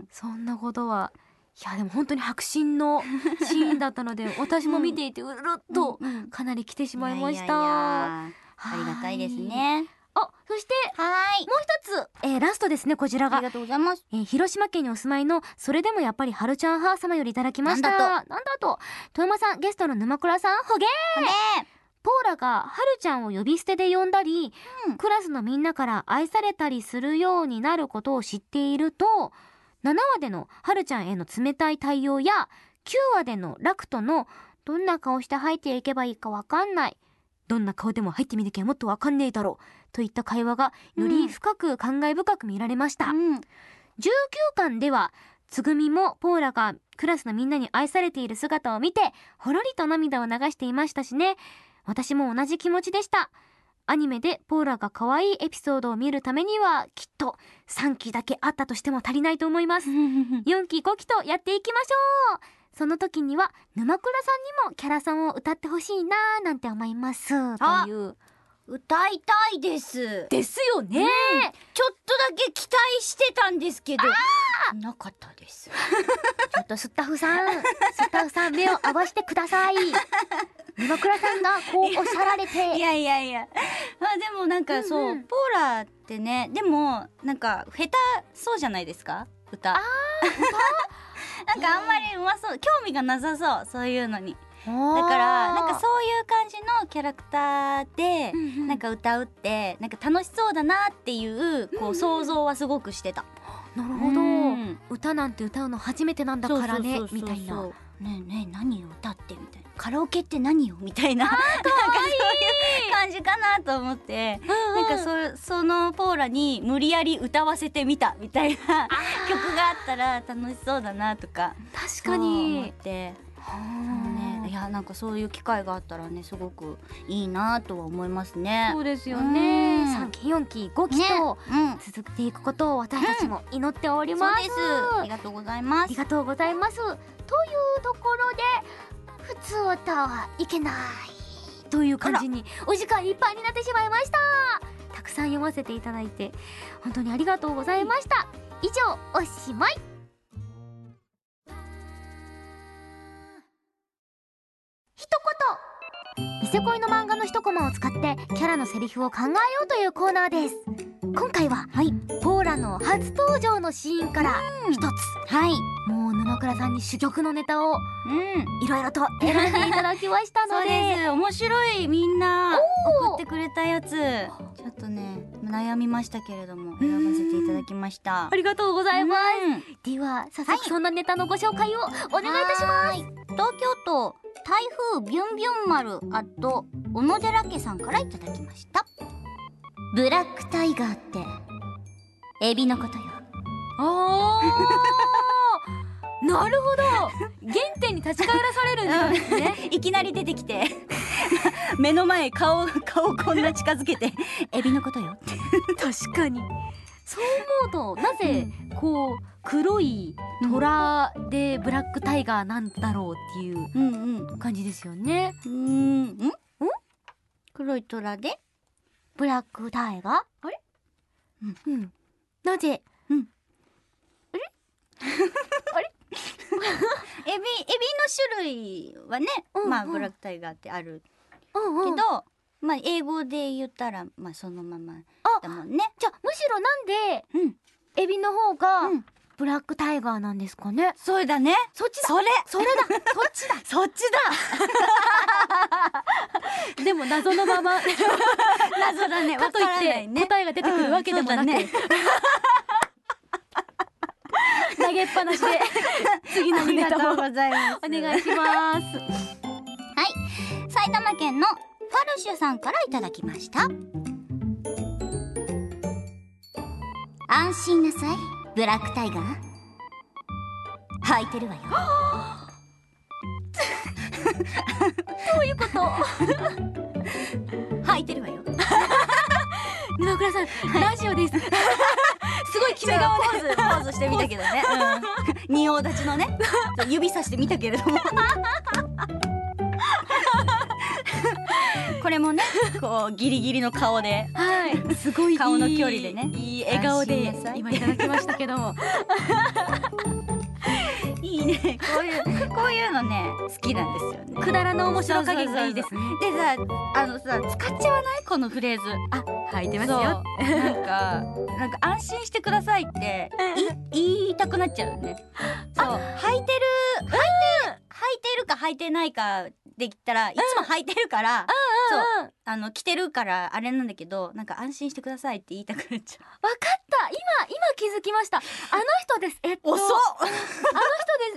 Speaker 1: そんなことはいやでも本当に迫真のシーンだったので私も見ていてうるっとかなり来てしまいました。いやいやいや
Speaker 2: ありがたいですね。
Speaker 1: あ、そしてはいもう一つ、えー、ラストですね。こちらが
Speaker 2: ありがとうございます、
Speaker 1: えー、広島県にお住まいのそれでもやっぱりはるちゃん母様よりいただきました。なんだと富山さん、ゲストの沼倉さん、ほげーポーラがはるちゃんを呼び捨てで呼んだり、うん、クラスのみんなから愛されたりするようになることを知っているとななわでのはるちゃんへの冷たい対応やきゅうわでのラクトのどんな顔して入っていけばいいかわかんない、どんな顔でも入ってみなきゃもっとわかんねえだろといった会話がより深く感慨深く見られました、うん、じゅうきゅうかんではつぐみもポーラがクラスのみんなに愛されている姿を見てほろりと涙を流していましたしね。私も同じ気持ちでした。アニメでポーラが可愛いエピソードを見るためにはきっとさんきだけあったとしても足りないと思いますよんきごきとやっていきましょう。その時には沼倉さんにもキャラソンを歌ってほしいなーなんて思いますという。
Speaker 2: 歌いたいです
Speaker 1: ですよね、うん、
Speaker 2: ちょっとだけ期待してたんですけどなかったです
Speaker 1: ちょっとスタッフさんスタッフさん目を合わせてください沼倉さんがこうおっしゃられて
Speaker 2: いやいやいやまあでもなんかそう、うんうん、ポーラってねでもなんか下手そうじゃないですか歌。あなんかあんまりうまそう興味がなさそうそういうのに。だからなんかそういう感じのキャラクターでなんか歌うってなんか楽しそうだなっていうこう想像はすごくしてた。
Speaker 1: なるほど、うん、歌なんて歌うの初めてなんだからねみたいな。
Speaker 2: ねえねえ何を歌ってみたいなカラオケって何よみたいななんかそういう感じかなと思って、うんうん、なんか そ, そのポーラに無理やり歌わせてみたみたいな曲があったら楽しそうだなとか
Speaker 1: 確かに
Speaker 2: 思って。ね、いやなんかそういう機会があったらねすごくいいなとは思いますね。
Speaker 1: そうですよね。さんきよんきごきと続けていくことを私たちも祈っております、うん、
Speaker 2: そうです。ありがとうございます。
Speaker 1: ありがとうございます。というところで普通歌はいけないという感じにお時間いっぱいになってしまいました。たくさん読ませていただいて本当にありがとうございました。以上おしまい。一言ニセ恋の漫画の一コマを使ってキャラのセリフを考えようというコーナーです。今回は、はい、ポーラの初登場のシーンから一つ、はい、もう沼倉さんに珠玉のネタをいろいろと選んでいただきましたので
Speaker 2: そうです。面白いみんな送ってくれたやつちょっとね悩みましたけれども選ばせていただきました。
Speaker 1: ありがとうございます。では早速そんなネタのご紹介をお願いいたします。
Speaker 2: 東京都台風ビュンビュン丸あと小野寺家さんからいただきました。ブラックタイガーってエビのことよ。
Speaker 1: あーなるほど原点に立ち返らされるんですね
Speaker 2: いきなり出てきて目の前顔顔こんな近づけてエビのことよ
Speaker 1: 確かにそう思うとなぜこう黒い虎でブラックタイガーなんだろうっていう感じですよね。
Speaker 2: うんうん、ん黒い虎で
Speaker 1: ブラックタイガーあれ、うんうん、なぜ、うん、あれあれ
Speaker 2: エビエビの種類はね、うんうん、まあブラックタイガーってあるけど、うんうん、まあ英語で言ったらまあそのままだもんね。
Speaker 1: じゃあむしろなんで、うん、エビの方が、うん、ブブラックタイガーなんですかね。
Speaker 2: そうだね。
Speaker 1: そっちだ。
Speaker 2: それ
Speaker 1: それだ。そっちだ。
Speaker 2: そっち
Speaker 1: だ。でも謎のまま
Speaker 2: 謎だね。
Speaker 1: かといって答えが出てくるわけでもなく、投げっぱなしで次のネタをお願いします。
Speaker 2: はい、埼玉県のファルシュさんからいただきました。安心なさい、ブラックタイガー。履いてるわよ。
Speaker 1: どういうこと？
Speaker 2: 履いてるわよ。
Speaker 1: 沼倉さん、ラジオです。すごい決め顔で
Speaker 2: ポーズポーズしてみたけどね。うん、仁王立ちのね、指さしてみたけれども。これもね、こうギリギリの顔で、
Speaker 1: はい、すごい
Speaker 2: 顔の距離でね、
Speaker 1: いい笑顔で今いただきましたけども。
Speaker 2: いいね、こういうこういうのね好きなんですよね。
Speaker 1: くだらの面白加減がいいですね。
Speaker 2: でさ、あのさ、使っちゃわないこのフレーズ。
Speaker 1: あ、履いてますよ。
Speaker 2: なんかなんか安心してくださいって言いたくなっちゃうね。そう、履いてる履いて履いてるか履いてないかで言ったらいつも履いてるから、そう、あの着てるからあれなんだけど、なんか安心してくださいって言いたくなっちゃう。
Speaker 1: わかった、今今気づきました。あの人です。えっと
Speaker 2: 遅っ。
Speaker 1: あの人です。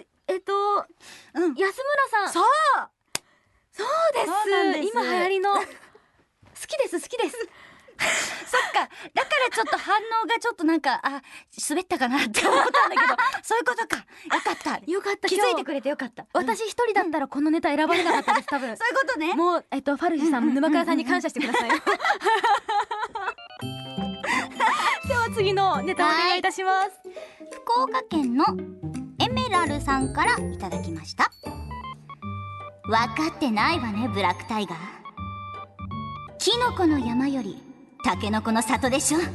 Speaker 1: えっと、うん、安村さん。
Speaker 2: そう
Speaker 1: そうです。今流行りの好きです好きです。
Speaker 2: そっか、だからちょっと反応がちょっとなんか、あ、滑ったかなって思ったんだけど、そういうことか。よかった。
Speaker 1: よかった。
Speaker 2: 気づいてくれてよかった。
Speaker 1: 私一人だったらこのネタ選ばれなかったです、多分。
Speaker 2: そういうことね。
Speaker 1: もう、えっと、ファルシュさん、沼倉さんに感謝してください。では次のネタお願いいたします。
Speaker 2: 福岡県のエメラルさんからいただきました。分かってないわね、ブラックタイガー。キノコの山よりタケノコの里でしょ。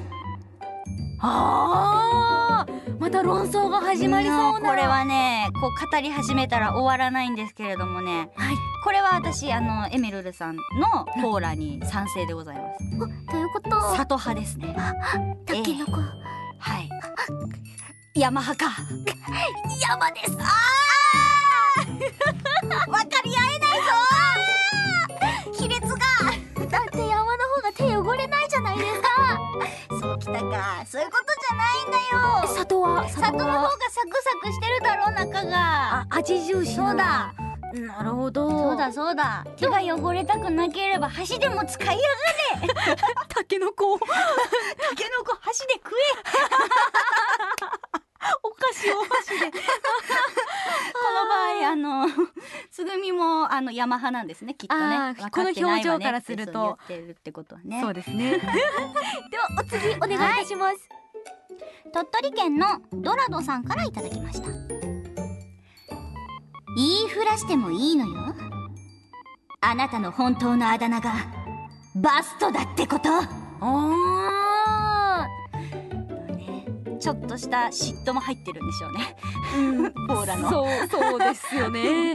Speaker 1: あー、また論争が始まりそうな。
Speaker 2: これはね、こう語り始めたら終わらないんですけれどもね、はい、これは私、あのエメルルさんのポーラに賛成でございます。
Speaker 1: どういうこと？
Speaker 2: 里派ですね。
Speaker 1: タケノコ、えー、
Speaker 2: はい、山派か。山です。あー分かり合えないぞ。亀裂が
Speaker 1: だって山の方が手汚れないじゃないですか。
Speaker 2: そうきたか。そういうことじゃないんだよ。
Speaker 1: 里は
Speaker 2: 里の方がサクサクしてるだろう、中が。
Speaker 1: あ、味重視。
Speaker 2: そうだ。
Speaker 1: なるほど。
Speaker 2: そうだそうだ。手が汚れたくなければ箸でも使いやがれ。
Speaker 1: タケノコ。
Speaker 2: タケノコ箸で食え。
Speaker 1: お菓子を箸で。こ
Speaker 2: の場合、あのつぐみもあの山派なんですね、きっとね。
Speaker 1: この表情からすると
Speaker 2: 言ってるってことはね。
Speaker 1: そうですね。ではお次お願いいたします。
Speaker 2: 鳥取県のドラドさんからいただきました。言いふらしてもいいのよ。あなたの本当のあだ名がバストだってこと。
Speaker 1: あ
Speaker 2: ー、ね、ちょっとした嫉妬も入ってるんでしょうね。うん、ポーラの。
Speaker 1: そうそうですよね。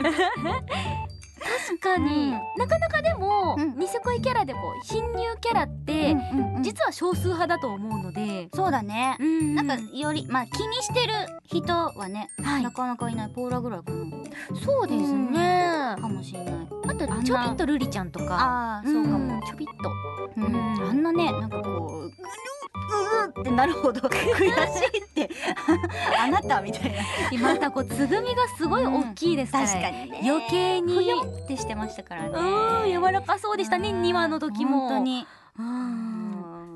Speaker 1: 確かに、うん、なかなかでも、うん、ニセ恋キャラでも新入キャラって、うんうんうん、実は少数派だと思うので。
Speaker 2: そうだね、うんうん、なんかより、まあ、気にしてる人はね、はい、なかなかいない。ポーラぐらいかな。
Speaker 1: そうですね、
Speaker 2: かもしれない。
Speaker 1: あとちょびっとルリちゃんとか。
Speaker 2: ああ、そうかも。
Speaker 1: ちょびっと、
Speaker 2: うん、あんなね、なんかこううーってなるほど悔しいってあなたみたいな。
Speaker 1: またこうつぐみがすごい大きいですから、
Speaker 2: 確かにね、
Speaker 1: 余計に
Speaker 2: ふよってしてましたからね。
Speaker 1: うん、柔らかそうでしたね、にわの時も。
Speaker 2: 本当に、
Speaker 1: うん、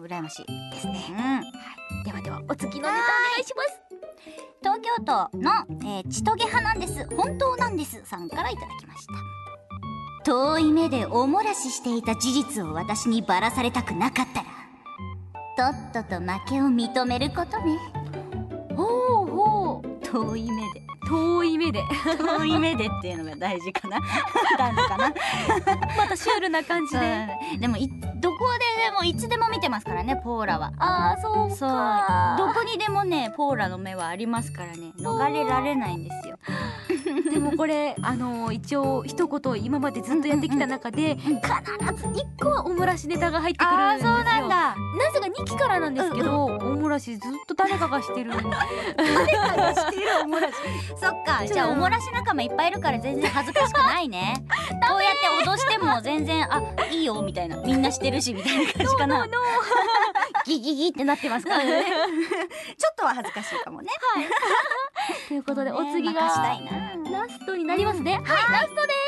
Speaker 2: 羨ましいですね。
Speaker 1: うん、はい、ではではお次のネタお願いします。
Speaker 2: 東京都の、えー、ちとげ派なんです本当なんですさんからいただきました。遠い目でおもらししていた事実を私にばらされたくなかったら、とっとと負けを認めることね。
Speaker 1: ほうほう。
Speaker 2: 遠い目で
Speaker 1: 遠い目で
Speaker 2: 遠い目でっていうのが大事かな。なのかな。
Speaker 1: またシュールな感じで。
Speaker 2: でもいどこででもいつでも見てますからね、ポーラは。
Speaker 1: ああ、そうか。
Speaker 2: そう、どこにでもねポーラの目はありますからね、逃れられないんですよ。
Speaker 1: でもこれあの一応一言今までずっとやってきた中で、必ずいっこはおもらしネタが入ってくるんですよ。
Speaker 2: そうなんだ。
Speaker 1: なぜかにきからなんですけど、おもらしずっと誰かがしてる。
Speaker 2: 誰かがしてるおもらし。そっか、じゃあおもらし仲間いっぱいいるから全然恥ずかしくないね。こうやって脅しても全然あいいよみたいな、みんなしてるしみたいな感じかな。
Speaker 1: ギギギってなってますからね。
Speaker 2: ちょっとは恥ずかしいかもね。
Speaker 1: はい。ということでお次がラストになりますね。はい、ラストです。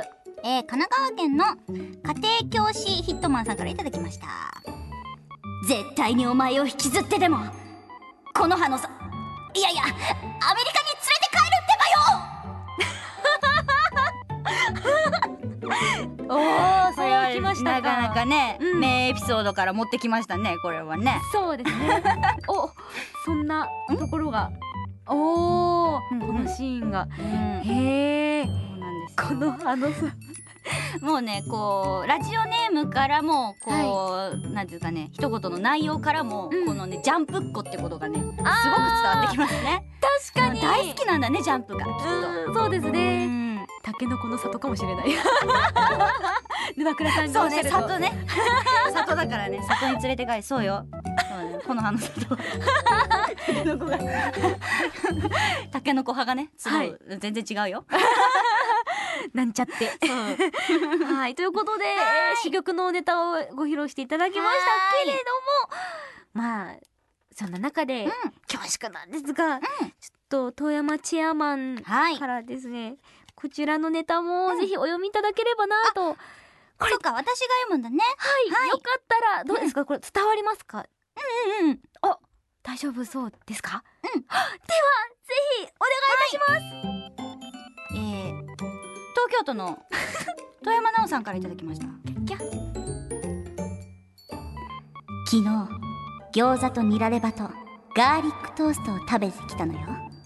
Speaker 2: えー、神奈川県の家庭教師ヒットマンさんからいただきました。絶対にお前を引きずってでもこの葉のさいやいやアメリカに連れて帰るってばよ。
Speaker 1: おお、そうきましたか。
Speaker 2: なかなかね、
Speaker 1: うん、
Speaker 2: 名エピソードから持ってきましたね、これはね。
Speaker 1: そうですね。お、そんなところが、おお、
Speaker 2: うんうん、
Speaker 1: このシーンが、
Speaker 2: うん、
Speaker 1: へえ、
Speaker 2: そうなんです。
Speaker 1: このあの
Speaker 2: もうね、こうラジオネームからもこう、はい、なんていうかね、一言の内容からも、うん、このねジャンプっ子ってことがねすごく伝わってきますね。
Speaker 1: 確かに
Speaker 2: 大好きなんだね、ジャンプがきっと。
Speaker 1: そうですね。タケノコの里かもしれない。沼倉さんがおっしゃると。
Speaker 2: そうね、里ね。里だからね、里に連れて帰る。そうよ。そうね、この葉の里。タケノコが。タケノコ派がね、はい、全然違うよ。
Speaker 1: なんちゃって。はい、ということで、珠玉のネタをご披露していただきましたけれども、まあそんな中で、うん、恐縮なんですが、うん、ちょっと遠山チェアマンからですね、はい、こちらのネタもぜひお読みいただければなと。
Speaker 2: これか、私が読むんだね。
Speaker 1: はい、はい、よかったらどうですか、うん、これ伝わりますか。
Speaker 2: うんうんうん。
Speaker 1: あ、大丈夫そうですか。
Speaker 2: うん。で
Speaker 1: はぜひお願いいたします。
Speaker 2: はい、えー、東京都の遠山奈緒さんからいただきました。昨日餃子とニラレバとガーリックトーストを食べてきたのよ。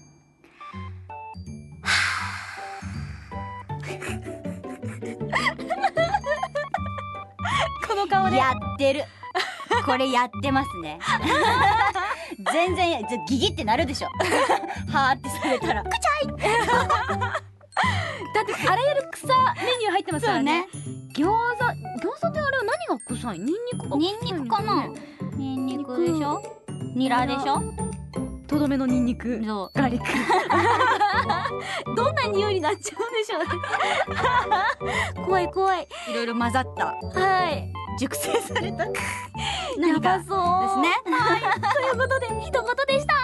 Speaker 1: この顔で
Speaker 2: やってる。これやってますね。全然ギギってなるでしょ。はーってされたらくちゃい。
Speaker 1: だってあらゆる草メニュー入ってますからね。餃子、餃子ってあれは何が臭い？ニンニクが臭いんですよね。
Speaker 2: ニンニクかな。ニンニクでしょ。ニラでしょ。
Speaker 1: とどめのニンニク、ガーリック。どんな匂いになっちゃうんでしょうね。怖い怖い。
Speaker 2: いろいろ混ざった。
Speaker 1: はい。
Speaker 2: 熟成された。
Speaker 1: やばそうですね。
Speaker 2: はい。
Speaker 1: ということで一言でした。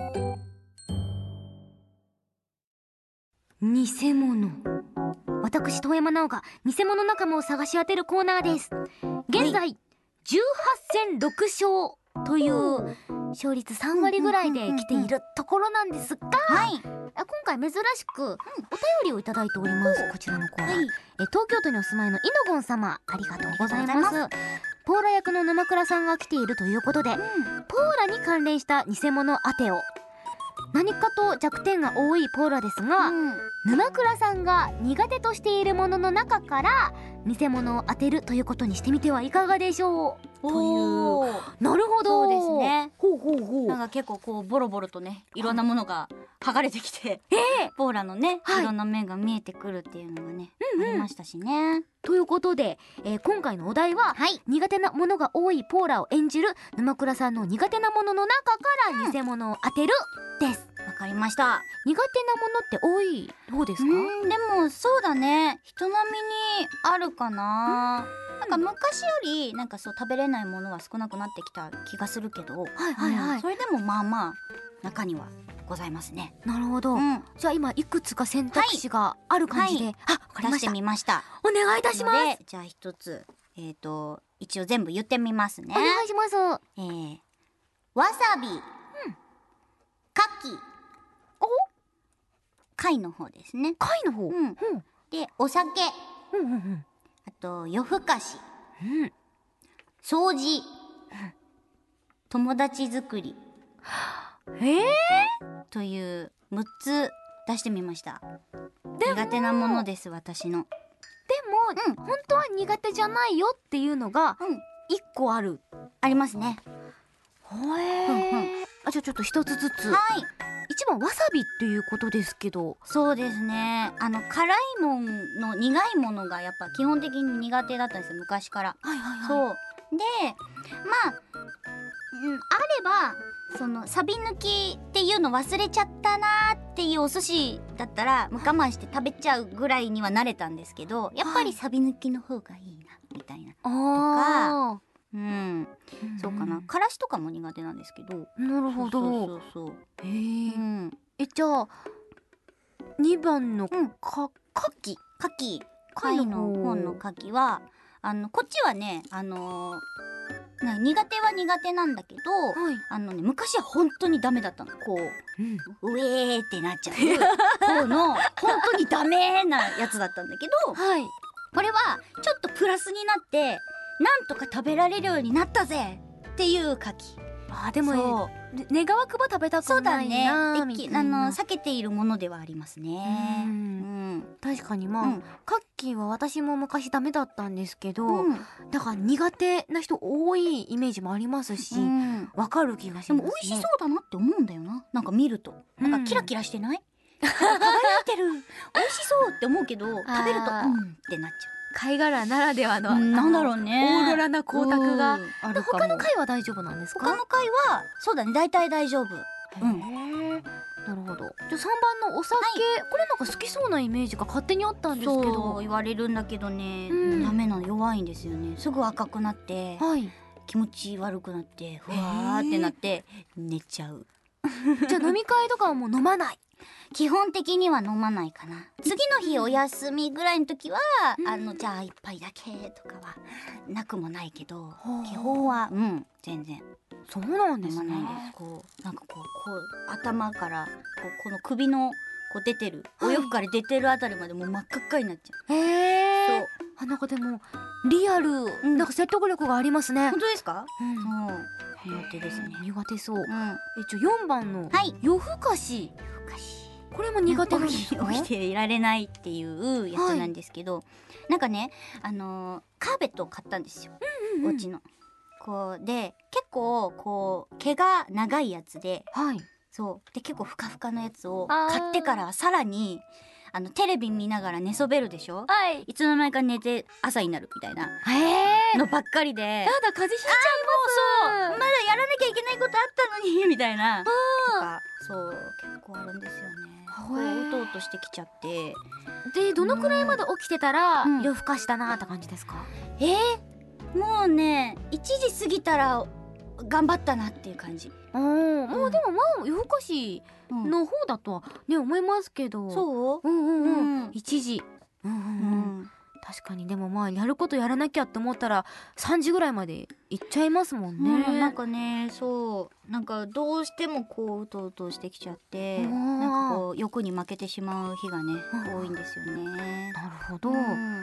Speaker 1: 偽物。私遠山奈緒が偽物仲間を探し当てるコーナーです。現在じゅうはっせんろくしょうという勝率さんわりぐらいで来ているところなんですが、はい、今回珍しくお便りをいただいております。こちらのコーナー、はい、え東京都にお住まいのイノゴン様、ありがとうございます。ポーラ役の沼倉さんが来ているということで、うん、ポーラに関連した偽物当てを。何かと弱点が多いポーラですが、うん、沼倉さんが苦手としているものの中から偽物を当てるということにしてみてはいかがでしょうという。なるほど。
Speaker 2: そうですね。
Speaker 1: ほうほうほう。
Speaker 2: なんか結構こうボロボロとね、いろんなものが剥がれてきて、えー、ポーラのね、はい、いろんな面が見えてくるっていうのがね、うんうん、ありましたしね。
Speaker 1: ということで、えー、今回のお題は、はい、苦手なものが多いポーラを演じる沼倉さんの苦手なものの中から偽物を当てる、うん、です。
Speaker 2: わかりました。
Speaker 1: 苦手なものって多い方ですか？
Speaker 2: うん、でもそうだね、人並みにあるかな。なんか昔よりなんかそう食べれないものは少なくなってきた気がするけど、
Speaker 1: はいはいはい、
Speaker 2: うん、それでもまあまあ中にはございますね。
Speaker 1: なるほど、うん、じゃあ今いくつか選択肢がある感じで、はい、あ、わかりました。
Speaker 2: 出してみました。
Speaker 1: お願いいたします。
Speaker 2: じゃあ一つ、えーと一応全部言ってみますね。
Speaker 1: お願いします。
Speaker 2: えー、わさび、うん、かき、
Speaker 1: お
Speaker 2: 貝の方ですね。
Speaker 1: 貝の方、うん、うん、
Speaker 2: でお酒、
Speaker 1: うんうんうん、
Speaker 2: あと夜更かし、
Speaker 1: うん、
Speaker 2: 掃除、うん、友達作り、
Speaker 1: えー、
Speaker 2: というむっつ出してみました。苦手なものです、私の。
Speaker 1: でも、うん、本当は苦手じゃないよっていうのがいっこある、
Speaker 2: ありますね。
Speaker 1: へえ、うんうん、あ、じゃあちょっと一つずつ。
Speaker 2: はい。
Speaker 1: 一一番わさびっていうことですけど。
Speaker 2: そうですね、あの辛いもんの苦いものがやっぱ基本的に苦手だったんですよ、昔から。
Speaker 1: はいはいはい。
Speaker 2: そうで、まあ、うん、あればそのサビ抜きっていうの忘れちゃったなっていうお寿司だったら我慢して食べちゃうぐらいには慣れたんですけど、やっぱりサビ抜きの方がいいなみたいなとか、うん、そうかな。からしとかも苦手なんですけど。
Speaker 1: なるほど。
Speaker 2: そうそうそう。
Speaker 1: へえ、うん、え、じゃあにばんのか、うん、かき
Speaker 2: かき貝の本のかきはあのこっちはね、あのー、な苦手は苦手なんだけど、はい、あのね昔は本当にダメだったの。こう、うん、うえーってなっちゃう方の本当にダメなやつだったんだけど、はい、これはちょっとプラスになってなんとか食べられるようになったぜっていうかき。
Speaker 1: あ、でも願わくば食べたくないなみたいな。
Speaker 2: あの避けているものではありますね。うん、
Speaker 1: うん、確かにまあ、うん、カッキーは私も昔ダメだったんですけど、うん、だから苦手な人多いイメージもありますし、わ、うん、かる気がします、ね、
Speaker 2: でも美味しそうだなって思うんだよな。なんか見るとなんかキラキラしてない？輝いてる、美味しそうって思うけど食べるとうんってなっちゃう。
Speaker 1: 貝殻ならではの、
Speaker 2: なんだろうね、
Speaker 1: オーロラな光沢があるかも。他の貝は大丈夫なんですか？
Speaker 2: 他の貝はそうだね、大体大丈夫。
Speaker 1: うん、なるほど。じゃあさんばんのお酒、はい、これなんか好きそうなイメージが勝手にあったんですけど。
Speaker 2: そう言われるんだけどね、うん、ダメなの、弱いんですよね。すぐ赤くなって、はい、気持ち悪くなってふわーってなって寝ちゃう。
Speaker 1: じゃあ飲み会とかはもう飲まない？
Speaker 2: 基本的には飲まないかな。次の日お休みぐらいの時は、うん、あのじゃあ一杯だけとかはなくもないけど、基本はうん全然
Speaker 1: そうなんですね。
Speaker 2: 飲まないです。こうなんかこうこう頭からこうこの首のこう出てる、はい、お洋服から出てるあたりまでもう真っ赤っかになっちゃう。
Speaker 1: へえ。そう。あ、なんかでもリアル、うん、なんか説得力がありますね。
Speaker 2: 本当ですか？
Speaker 1: うん。
Speaker 2: そう苦手ですね。
Speaker 1: 苦手そう。うん、
Speaker 2: え
Speaker 1: じゃあよんばんの、はい、夜更かし。
Speaker 2: 夜更かし。
Speaker 1: これも苦手なんですか？
Speaker 2: 起きていられないっていうやつなんですけど、はい、なんかね、あのー、カーペットを買ったんですよ、うんうんうん、お家の。こうで結構こう毛が長いやつで、はい、そうで結構ふかふかのやつを買ってからさらにあのテレビ見ながら寝そべるでしょ、はい、いつの間にか寝て朝になるみたいなのばっかりで、
Speaker 1: やだ風邪ひいちゃいます。
Speaker 2: まだやらなきゃいけないことあったのにみたいなとか、そう結構あるんですよね。うとうとしてきちゃって。
Speaker 1: でどのくらいまで起きてたら、うん、夜更かしだなって感じですか？
Speaker 2: えー、もうねいちじ過ぎたら頑張ったなっていう感じ。
Speaker 1: うん、もうでもまあ夜更かしの方だとはね、思いますけど。
Speaker 2: そう、
Speaker 1: うんうんうん、いちじ、うんうんうん、確かに。でもまあやることやらなきゃって思ったらさんじぐらいまで行っちゃいますもんね、
Speaker 2: うん、なんかね、そうなんかどうしてもこううとうとしてきちゃって、なんかこう欲に負けてしまう日がね、多いんですよね。
Speaker 1: なるほど、うん、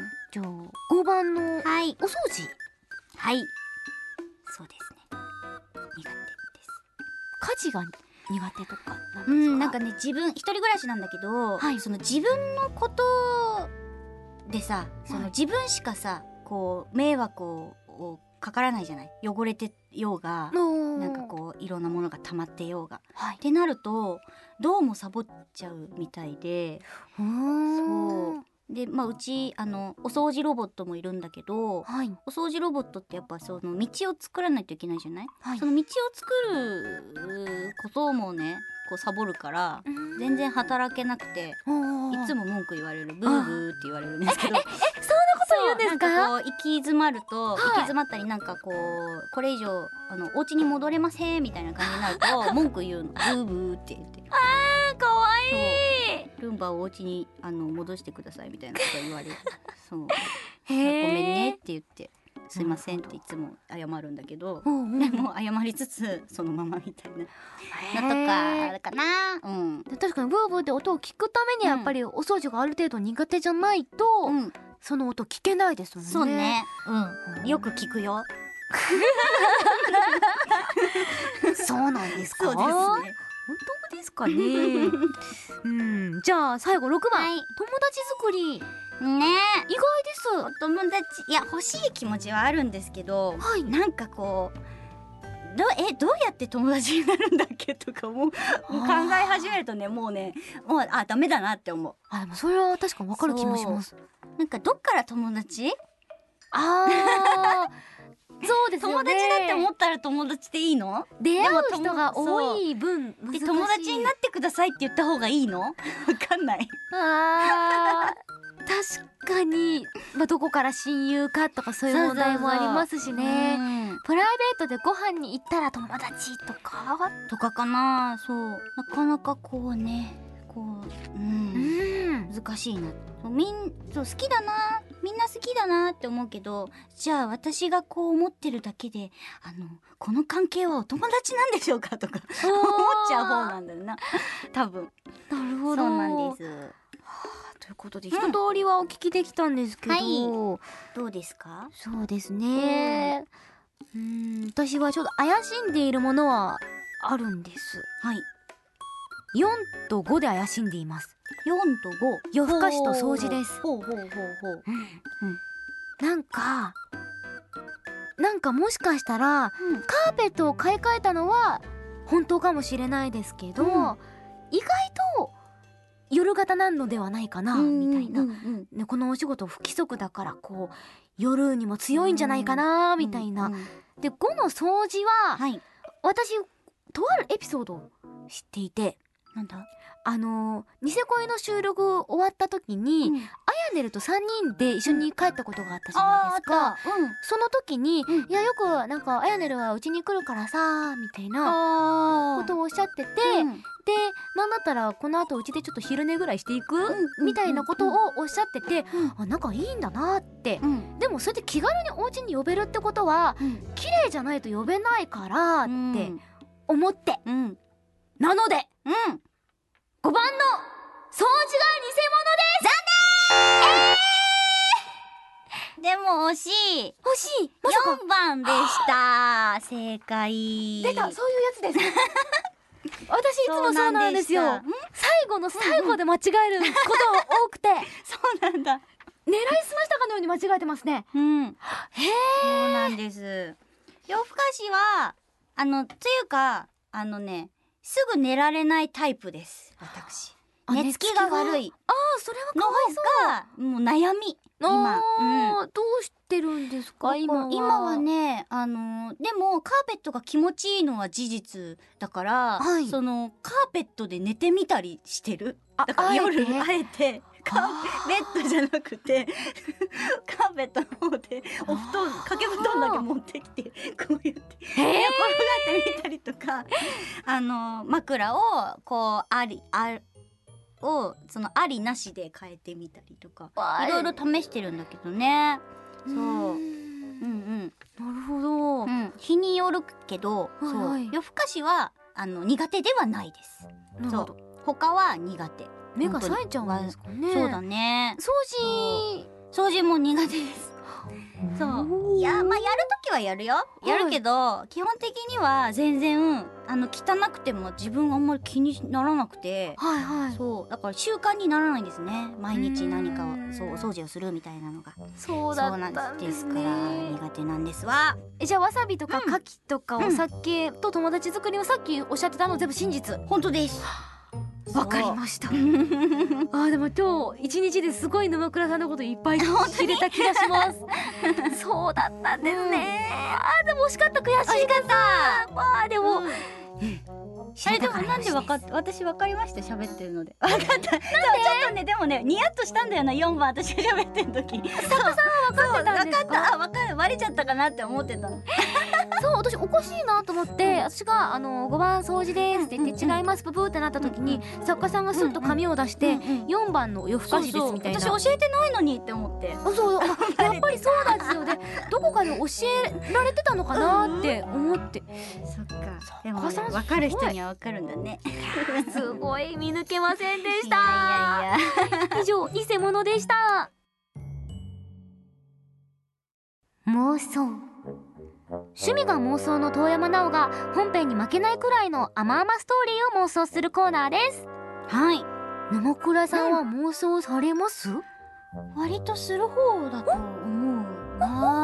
Speaker 1: じゃあごばんの、はい、お掃除。
Speaker 2: はい、そうですね、苦手です。
Speaker 1: 家事が苦手とかなんですか？
Speaker 2: うん、なんかね、自分一人暮らしなんだけど、はい、その自分のことでさ、その自分しかさこう迷惑をかからないじゃない。汚れてようがなんかこういろんなものが溜まってようが、はい、ってなるとどうもサボっちゃうみたいで、そうで、まあ、うちあのお掃除ロボットもいるんだけど、はい、お掃除ロボットってやっぱその道を作らないといけないじゃない、はい、その道を作ることもねこうサボるから全然働けなくて、いつも文句言われる。ブーブーって言われるんですけど。
Speaker 1: えええそんなこと言うんですか？
Speaker 2: なんかこう行き詰まると、はい、行き詰まったりなんかこうこれ以上あのお家に戻れませんみたいな感じになると文句言うの。ブーブーって言って。
Speaker 1: あーかわいい。
Speaker 2: ルンバをお家にあの戻してくださいみたいなこと言われる。そうへーごめんねって言ってすいませんっていつも謝るんだけど、でも謝りつつそのままみたいなのとかあるかな。うん、
Speaker 1: 確かにブーブーって音を聞くためにやっぱりお掃除がある程度苦手じゃないと、うん、その音聞けないですもんね。
Speaker 2: そうね、うん、よく聞くよ。
Speaker 1: そうなんですか？
Speaker 2: そうですね。
Speaker 1: 本当ですかね。うん、じゃあ最後ろくばん、はい、友達作り。
Speaker 2: ね、
Speaker 1: 意外です。
Speaker 2: お友達いや欲しい気持ちはあるんですけど、はい、なんかこうどえどうやって友達になるんだっけとかももう考え始めるとねもうねもうあダメだなって思う。
Speaker 1: あでもそれは確かに分かる気もします。
Speaker 2: なんかどっから友達
Speaker 1: あーそうですよね。
Speaker 2: 友達だって思ったら友達でいいの？
Speaker 1: 出会う人が多い分難しい。
Speaker 2: で友達になってくださいって言った方がいいの？わかんない。
Speaker 1: あー確かに、まあ、どこから親友かとかそういう問題もありますしね。プライベートでご飯に行ったら友達とか
Speaker 2: とかかな。そうなかなかこうねこう、うん、うん難しいな。みんそう好きだなみんな好きだなって思うけど、じゃあ私がこう思ってるだけであのこの関係はお友達なんでしょうかとか思っちゃう方なんだよな多分。
Speaker 1: なるほど。
Speaker 2: そうなんです。
Speaker 1: ということで、うん、一通りはお聞きできたんですけど、はい、
Speaker 2: どうですか？
Speaker 1: そうですね、うん、ん私はちょっと怪しんでいるものはあるんです。
Speaker 2: はい。
Speaker 1: よんとごで怪しんでいます。
Speaker 2: よんとご、
Speaker 1: 夜更かしと掃除です。
Speaker 2: ほうほうほうほう、うん、
Speaker 1: うん、なんかなんかもしかしたら、うん、カーペットを買い替えたのは本当かもしれないですけど、うん、意外と夜型なのではないかなみたいな、うんうん、このお仕事不規則だからこう夜にも強いんじゃないかなみたいな、うんうん、でごの掃除は、はい、私とあるエピソードを知っていて、
Speaker 2: なんだ
Speaker 1: あのニセ恋の収録終わった時に、うん、アヤネルとさんにんで一緒に帰ったことがあったじゃないですか、うん、その時に、うん、いやよくなんかアヤネルはうちに来るからさみたいなことをおっしゃってて、うん、でなんだったらこの後うちでちょっと昼寝ぐらいしていく、うん、みたいなことをおっしゃってて、うん、あなんかいいんだなって、うん、でもそれで気軽にお家に呼べるってことは、うん、綺麗じゃないと呼べないからって思って、うん、なので、うんごばんの掃除が偽物です。
Speaker 2: 残念、えー、でも惜しい
Speaker 1: 惜しいまさか
Speaker 2: よんばんでした正解。
Speaker 1: 出たそういうやつです私いつもそうなんですよ。最後の最後で間違えることが多くて
Speaker 2: そうなんだ
Speaker 1: 狙いすましたかのように間違えてますね。
Speaker 2: うん、へえそうなんです。夜更かしはあのというかあのねすぐ寝られないタイプです私。寝つきが悪い
Speaker 1: ああそれはかわいそう
Speaker 2: の方がもう悩み今、
Speaker 1: うん、どうしてるんですか今は。
Speaker 2: 今はねあのでもカーペットが気持ちいいのは事実だから、はい、そのカーペットで寝てみたりしてる。だから夜あえてベッドじゃなくてカーペットの方でお布団掛け布団だけ持ってきてこうやって寝転がってみたりとかあの枕をこうありあをそのありなしで変えてみたりとかいろいろ試してるんだけどね。そううんうん
Speaker 1: なるほど、
Speaker 2: うん、日によるけど、はいはい、そう夜更かしはあの苦手ではないです。そう他は苦手。
Speaker 1: 目が冴えちゃうんですかね。
Speaker 2: そうだね。
Speaker 1: 掃除
Speaker 2: 掃除も苦手です。そういやまあやるときはやるよ、はい、やるけど基本的には全然あの汚くても自分あんまり気にならなくて、はいはい、そうだから習慣にならないんですね。毎日何かをそうお掃除をするみたいなのが
Speaker 1: そうだったんですね。
Speaker 2: そうなんですから苦手なんですわ。
Speaker 1: えじゃあわさびとか牡蠣とかお酒と友達作りはさっきおっしゃってたの全部真実。
Speaker 2: 本当です。
Speaker 1: わかりましたあーでも今日一日ですごい沼倉さんのこといっぱい知れた気がしますそうだったんですね、うん、あーでも惜しかった悔しい
Speaker 2: 惜しかった
Speaker 1: まあでも、うん
Speaker 2: うんあれでもなんでわかっ私わかりました喋ってるのでわかったなんでちょっとねでもねニヤッとしたんだよなよんばん私が喋ってる時
Speaker 1: 作家さんは分かってたんですか。
Speaker 2: 分かったあ分かる割れちゃったかなって思ってたの
Speaker 1: そう私おかしいなと思って私があのごばん掃除ですって言って違いますブブーってなった時に作家さんがスッと紙を出してよんばんの夜更かしですみたいな。
Speaker 2: 私教えてないのにって思って
Speaker 1: そうやっぱりそうなんですよねどこかで教えられてたのかなって思って
Speaker 2: そっかでも分かる人には分かるんだね
Speaker 1: すごい見抜けませんでした。
Speaker 2: いやいやいや
Speaker 1: 以上偽物でした。妄想趣味が妄想の遠山奈緒が本編に負けないくらいの甘々ストーリーを妄想するコーナーです。
Speaker 2: はい
Speaker 1: 沼倉さんは妄想されます？
Speaker 2: 割とする方だと思うな。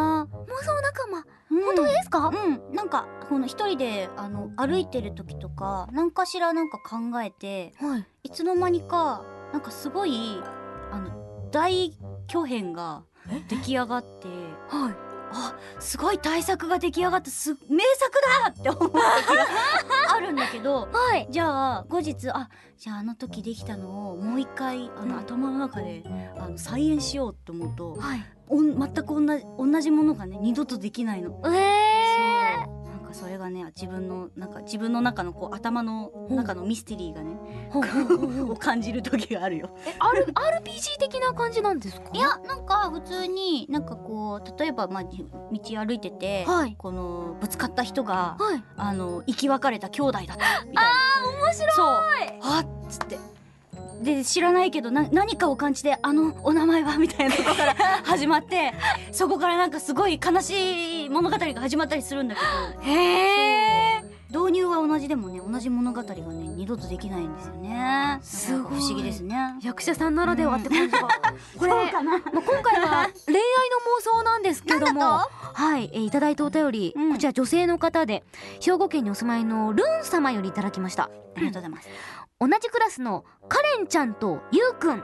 Speaker 1: 想仲間、うん、本当ですか？
Speaker 2: うん、なんかこの一人であの歩いてる時とか何かしらなんか考えて、はい、いつの間にかなんかすごいあの大巨編が出来上がって、はい、あ、すごい大作が出来上がってす名作だって思う時があるんだけど、はい、じゃあ後日あじゃああの時できたのをもう一回あの、うん、頭の中であの再現しようと思うと、はい、おん全く同じ同じものがね二度とできないの。えー、そうなんかそれがね自分のなんか自分の中のこう頭の中のミステリーがね、うん、を感じる時があるよ。
Speaker 1: え、アールピージー 的な感じなんですか？
Speaker 2: いやなんか普通になんかこう例えばまあ道歩いてて、はい、このぶつかった人が、はい、あの生き別れた兄弟だったみたいな。あ
Speaker 1: ー面白い。そう
Speaker 2: あっつって。で知らないけどな何かを感じてあのお名前はみたいなところから始まってそこからなんかすごい悲しい物語が始まったりするんだけど、へー導入は同じでもね同じ物語がね二度とできないんですよね。すごい不思議ですね。
Speaker 1: 役者さんならではって感じが、うん、これそうかな、まあ、今回は恋愛の妄想なんですけどもはい、えー、いただいたお便り、うん、こちら女性の方で兵庫県にお住まいのルン様よりいただきました。あ
Speaker 2: りがとうございます。
Speaker 1: 同じクラスのカレンちゃんとゆうくん、うん、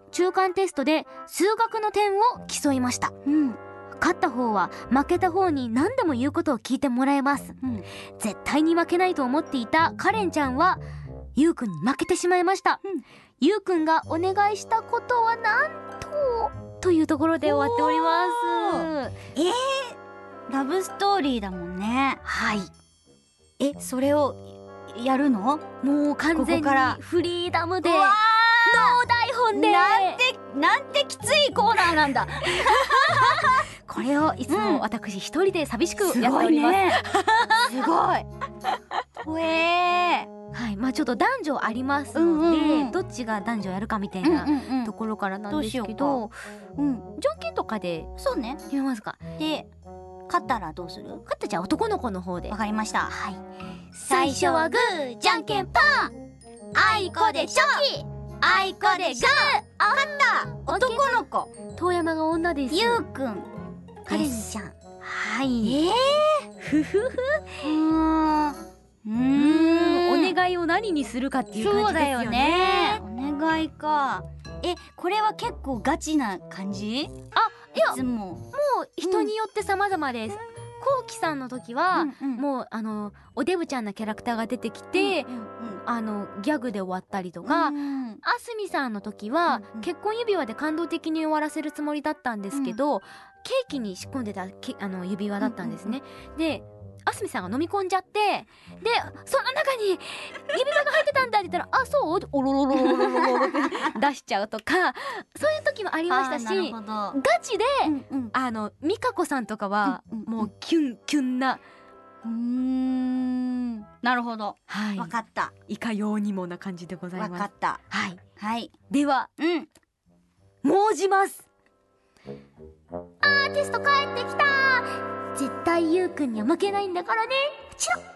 Speaker 1: 中間テストで数学の点を競いました、うん、勝った方は負けた方に何でも言うことを聞いてもらえます、うん、絶対に負けないと思っていたカレンちゃんはゆうくんに負けてしまいました、うん、ゆうくんがお願いしたことはなんとというところで終わっております。
Speaker 2: えー、ラブストーリーだもんね。
Speaker 1: はい。
Speaker 2: え、それをやるの？
Speaker 1: もう完全にフリーダムでノー台本で
Speaker 2: なんてなんてきついコーナーなんだ
Speaker 1: これをいつも私一人で寂しくやっております。
Speaker 2: すごいほえー
Speaker 1: はい、まあちょっと男女ありますので、うんうんうん、どっちが男女やるかみたいなところからなんですけど、うん、条件とかで
Speaker 2: そうね
Speaker 1: 決めますか。
Speaker 2: で勝ったらどうする？
Speaker 1: 勝ったじゃあ男の子の方で。
Speaker 2: わかりました。
Speaker 1: はい。最初はグーじゃんけんパー。あいこでチョキ。あいこでグー。勝った
Speaker 2: 男の子。
Speaker 1: 遠山が女です。
Speaker 2: ゆうくん。
Speaker 1: カレンちゃん。はい。
Speaker 2: えー、ふふふ。うーん。う
Speaker 1: ーん。お願いを何にするかっていう感じですよね。そうだよね。
Speaker 2: お願いか。え、これは結構ガチな感じ？
Speaker 1: あ、いや、
Speaker 2: いつも
Speaker 1: もう人によって様々です。こうきさんの時は、うんうん、もうあのおデブちゃんなキャラクターが出てきて、うんうんうん、あのギャグで終わったりとか、うんうん、あすみさんの時は、うんうん、結婚指輪で感動的に終わらせるつもりだったんですけど、うん、ケーキに仕込んでたあの指輪だったんですね。うんうんうん、であすみさんが飲み込んじゃって、でその中に指輪が入ってたんだって言ったらあそうおろろろろろろろって出しちゃうとかそういう時もありましたし、ガチで、うんうん、あの美香子さんとかは、うんうんうん、もうキュンキュンな
Speaker 2: うーんなるほど、
Speaker 1: はい、
Speaker 2: 分かった。
Speaker 1: いかようにもな感じでございます。
Speaker 2: 分かった。
Speaker 1: はい、
Speaker 2: はい、
Speaker 1: では、うん、申します。アーティスト帰ってきた。絶対ゆうくんには負けないんだからね。チラッ。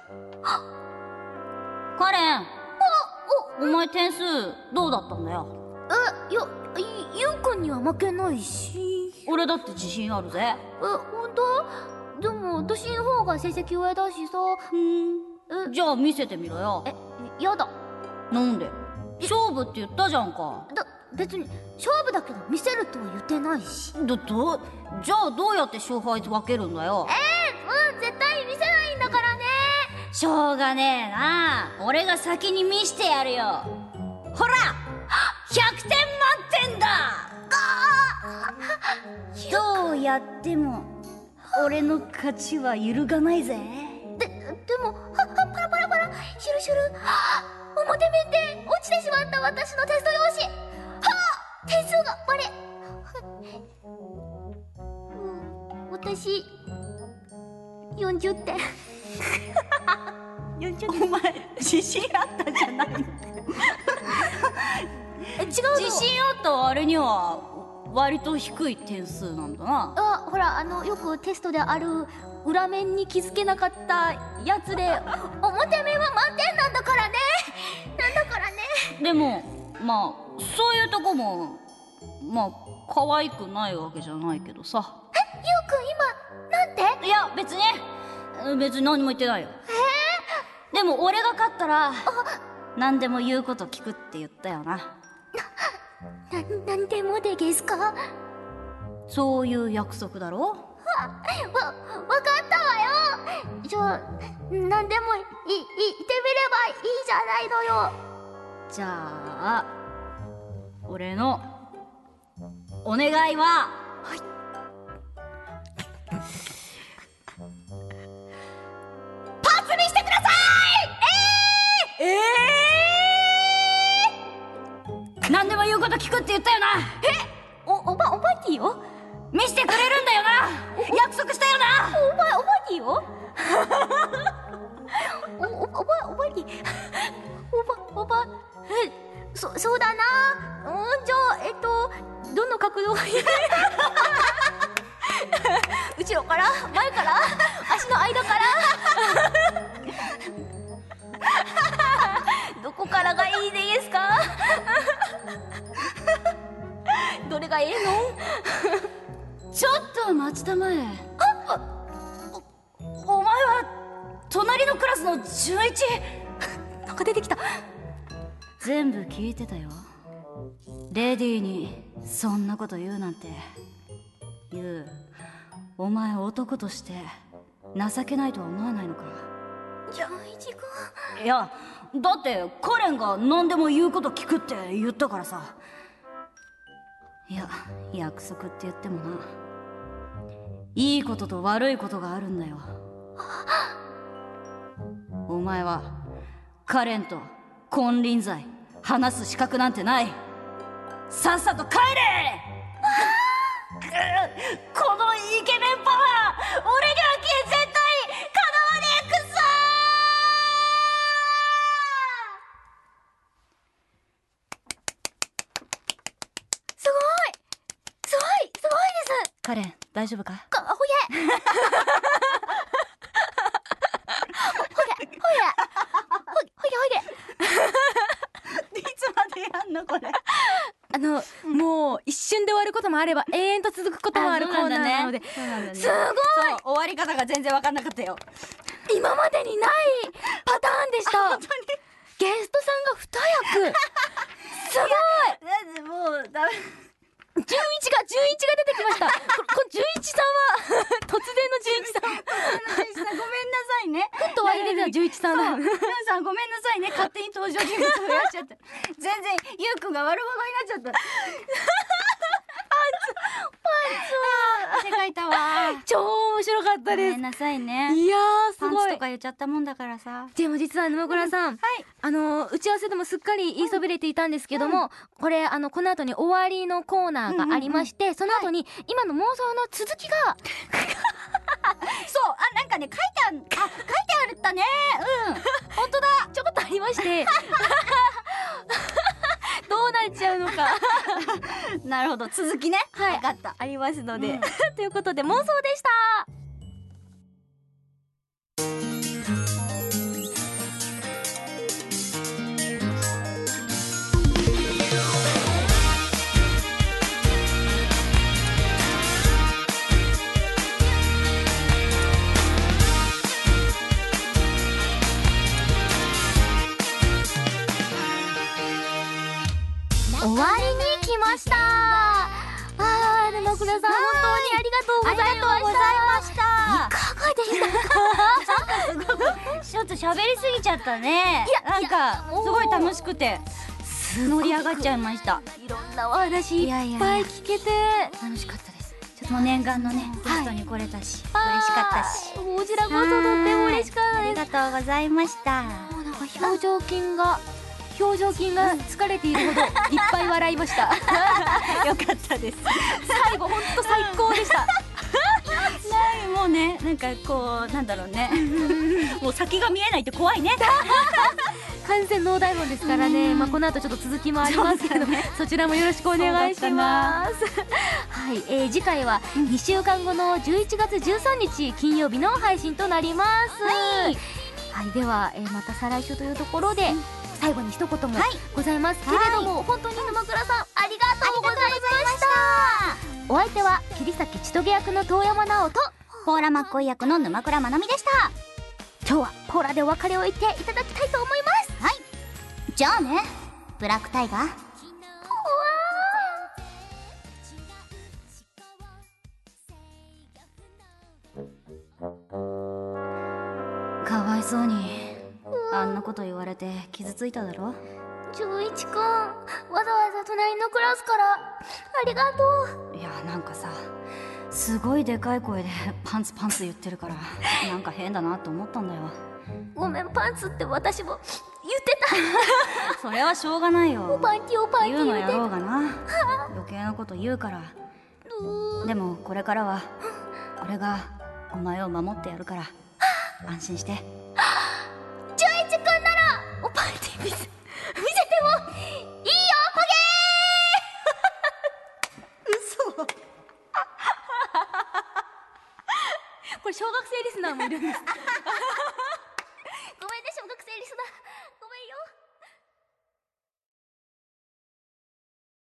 Speaker 2: カレン、おお前点数どうだったんだよ。
Speaker 1: え、いやゆうくんには負けないし。
Speaker 2: 俺だって自信あるぜ。え、
Speaker 1: 本当？でも私の方が成績上だしさ。
Speaker 2: うん。じゃあ見せてみろよ。
Speaker 1: え、やだ。
Speaker 2: なんで？勝負って言ったじゃんか。
Speaker 1: だ別に勝負だけど見せるとは言ってないし。
Speaker 2: だとじゃあどうやって勝敗分けるんだよ。
Speaker 1: えー、うん、絶対見せないんだからね。
Speaker 2: しょうがねえな。俺が先に見してやるよ。ほらひゃくてん満点だ。どうやっても俺の勝ちは揺るがないぜ。
Speaker 1: ででもははパラパラパラシュルシュル表面で落ちてしまった私のテスト用紙。はあ、点数がバレ。私よんじゅってん
Speaker 2: よんじゅってん。お前自信あったんじゃないの？
Speaker 1: え、違うの？自
Speaker 2: 信あった割には割と低い点数なんだな。
Speaker 1: あ、ほらあのよくテストである裏面に気づけなかったやつで表面は満点なんだからね。なんだからね。
Speaker 2: でもまあそういうとこもまあ可愛くないわけじゃないけどさ。
Speaker 1: え、 今なんて？
Speaker 2: いや別に別に何も言ってないよ。えー、でも俺が勝ったら何でも言うこと聞くって言ったよな。な、
Speaker 1: なんでもでげすか？
Speaker 2: そういう約束だろ？わ、わ、
Speaker 1: わかったわよ。じゃあ何でもい、い、言ってみればいいじゃないのよ。
Speaker 2: じゃあ俺のお願いは、はい、パーツ見してください。えー、えー、何でも言うこと聞くって言ったよな。
Speaker 1: え、お、おば、おばきよ。
Speaker 2: 見してくれるんだよな。約束したよな。
Speaker 1: おば、おばきよ。お、お、おば、おばき。おば、おば、え、そ、そうだな。うん、じゃあ、えっと、どの角度がいい？後ろから、前から、足の間から。どこからがいいですか？どれがいいの？
Speaker 2: ちょっと待ちたまえ。あ、お、お前は隣のクラスのじゅういち。
Speaker 1: なんか出てきた。
Speaker 2: 全部聞いてたよ。レディーにそんなこと言うなんて。ユウ、お前男として情けないとは思わないのか？
Speaker 1: じゅういちくん。
Speaker 2: いや、だってカレンが何でも言うこと聞くって言ったからさ。いや、約束って言ってもな、いいことと悪いことがあるんだよ。お前はカレンと金輪際話す資格なんてない。さっさと帰れ。このイケメンパワー、俺には絶対かなわねえくそ
Speaker 1: ー。すごいすごいすごいです。
Speaker 2: カレン、大丈夫か？
Speaker 1: か、ほげほげほげほげほげ。
Speaker 2: いつまでやんのこれ？
Speaker 1: あの、もう一瞬で終わることもあれば永遠と続くこともあるコーナーなので、すごい
Speaker 2: 終わり方が全然分かんなかったよ。
Speaker 1: 今までにないパターンでした。本当にゲストさんがに役。すごい。
Speaker 2: だってもうダメ。
Speaker 1: じゅういちがじゅういちが出てきました。ここじゅういちさんは突然のじゅういちさん。
Speaker 2: 突然のじゅういちさん、ごめんなさいね。
Speaker 1: ふっと湧いてたじゅういちさんだ。
Speaker 2: 皆さんごめんなさいね。勝手に登場人物増やしちゃった。全然ゆうくんが悪者になっちゃった。汗かいたわ。
Speaker 1: 超面白かったです。
Speaker 2: ごめんなさいね。
Speaker 1: いやー、すごい。
Speaker 2: パンツとか言っちゃったもんだからさ。
Speaker 1: でも実は沼倉さん、はい、あの打ち合わせでもすっかり言いそびれていたんですけども、うん、これあのこの後に終わりのコーナーがありまして、うんうんうん、その後に今の妄想の続きがそう、
Speaker 2: あ、なんかね書いてある、あ、書いてあったね。うん、本当だ、
Speaker 1: ちょこっとありましてどうなっちゃうのか
Speaker 2: なるほど、続きね。
Speaker 1: はい、
Speaker 2: 分かった、
Speaker 1: ありますので、うん、ということで妄想でした。終わりに来ました。あー、沼倉さん、本当にありがとうございました。いかがでしたか？
Speaker 2: ちょっと喋りすぎちゃったね。いや、なんかすごい楽しくて盛り上がっちゃいました。
Speaker 1: いろんなお話いっぱい聞けて
Speaker 2: 楽しかったです。ちょっともう念願のねゲストに来れたし、嬉しかったし、
Speaker 1: こちらこそとっても嬉しかったです。
Speaker 2: ありがとうございました。
Speaker 1: もうなんか表情筋が表情筋が疲れているほどいっぱい笑いました
Speaker 2: よかったです。
Speaker 1: 最後ほんと最高でした
Speaker 2: もうね、なんかこうなんだろうねもう先が見えないって怖いね
Speaker 1: 完全ノー台本ですからね。まあこの後ちょっと続きもありますけど、ね、そちらもよろしくお願いしますはい、えー、次回はにしゅうかんごのじゅういちがつじゅうさんにち金曜日の配信となります。はい、はい、では、えー、また再来週というところで、うん、最後に一言もございますけれども、はい、本当に沼倉さんありがとうございました。お相手はキリ森崎千棘役の遠山奈緒と
Speaker 2: ポーラマッコイ役の沼倉まなみでした。
Speaker 1: 今日はポーラでお別れを言っていただきたいと思います。
Speaker 2: はい、じゃあねブラックタイガー。かわいそうにあんなこと言われて傷ついただろ。
Speaker 1: 純一くん、わざわざ隣のクラスからありがと
Speaker 2: う。いやなんかさ、すごいでかい声でパンツパンツ言ってるからなんか変だなと思ったんだよ。
Speaker 1: ごめん、パンツって私も言ってた
Speaker 2: それはしょうがないよ。
Speaker 1: おパンティおパンティ
Speaker 2: 言うのやろうがな余計なこと言うから。でもこれからは俺がお前を守ってやるから安心して。
Speaker 1: 純一くんならおパンティ見せ見せてもいいよ、ハゲー嘘これ小学生リスナーもいるんです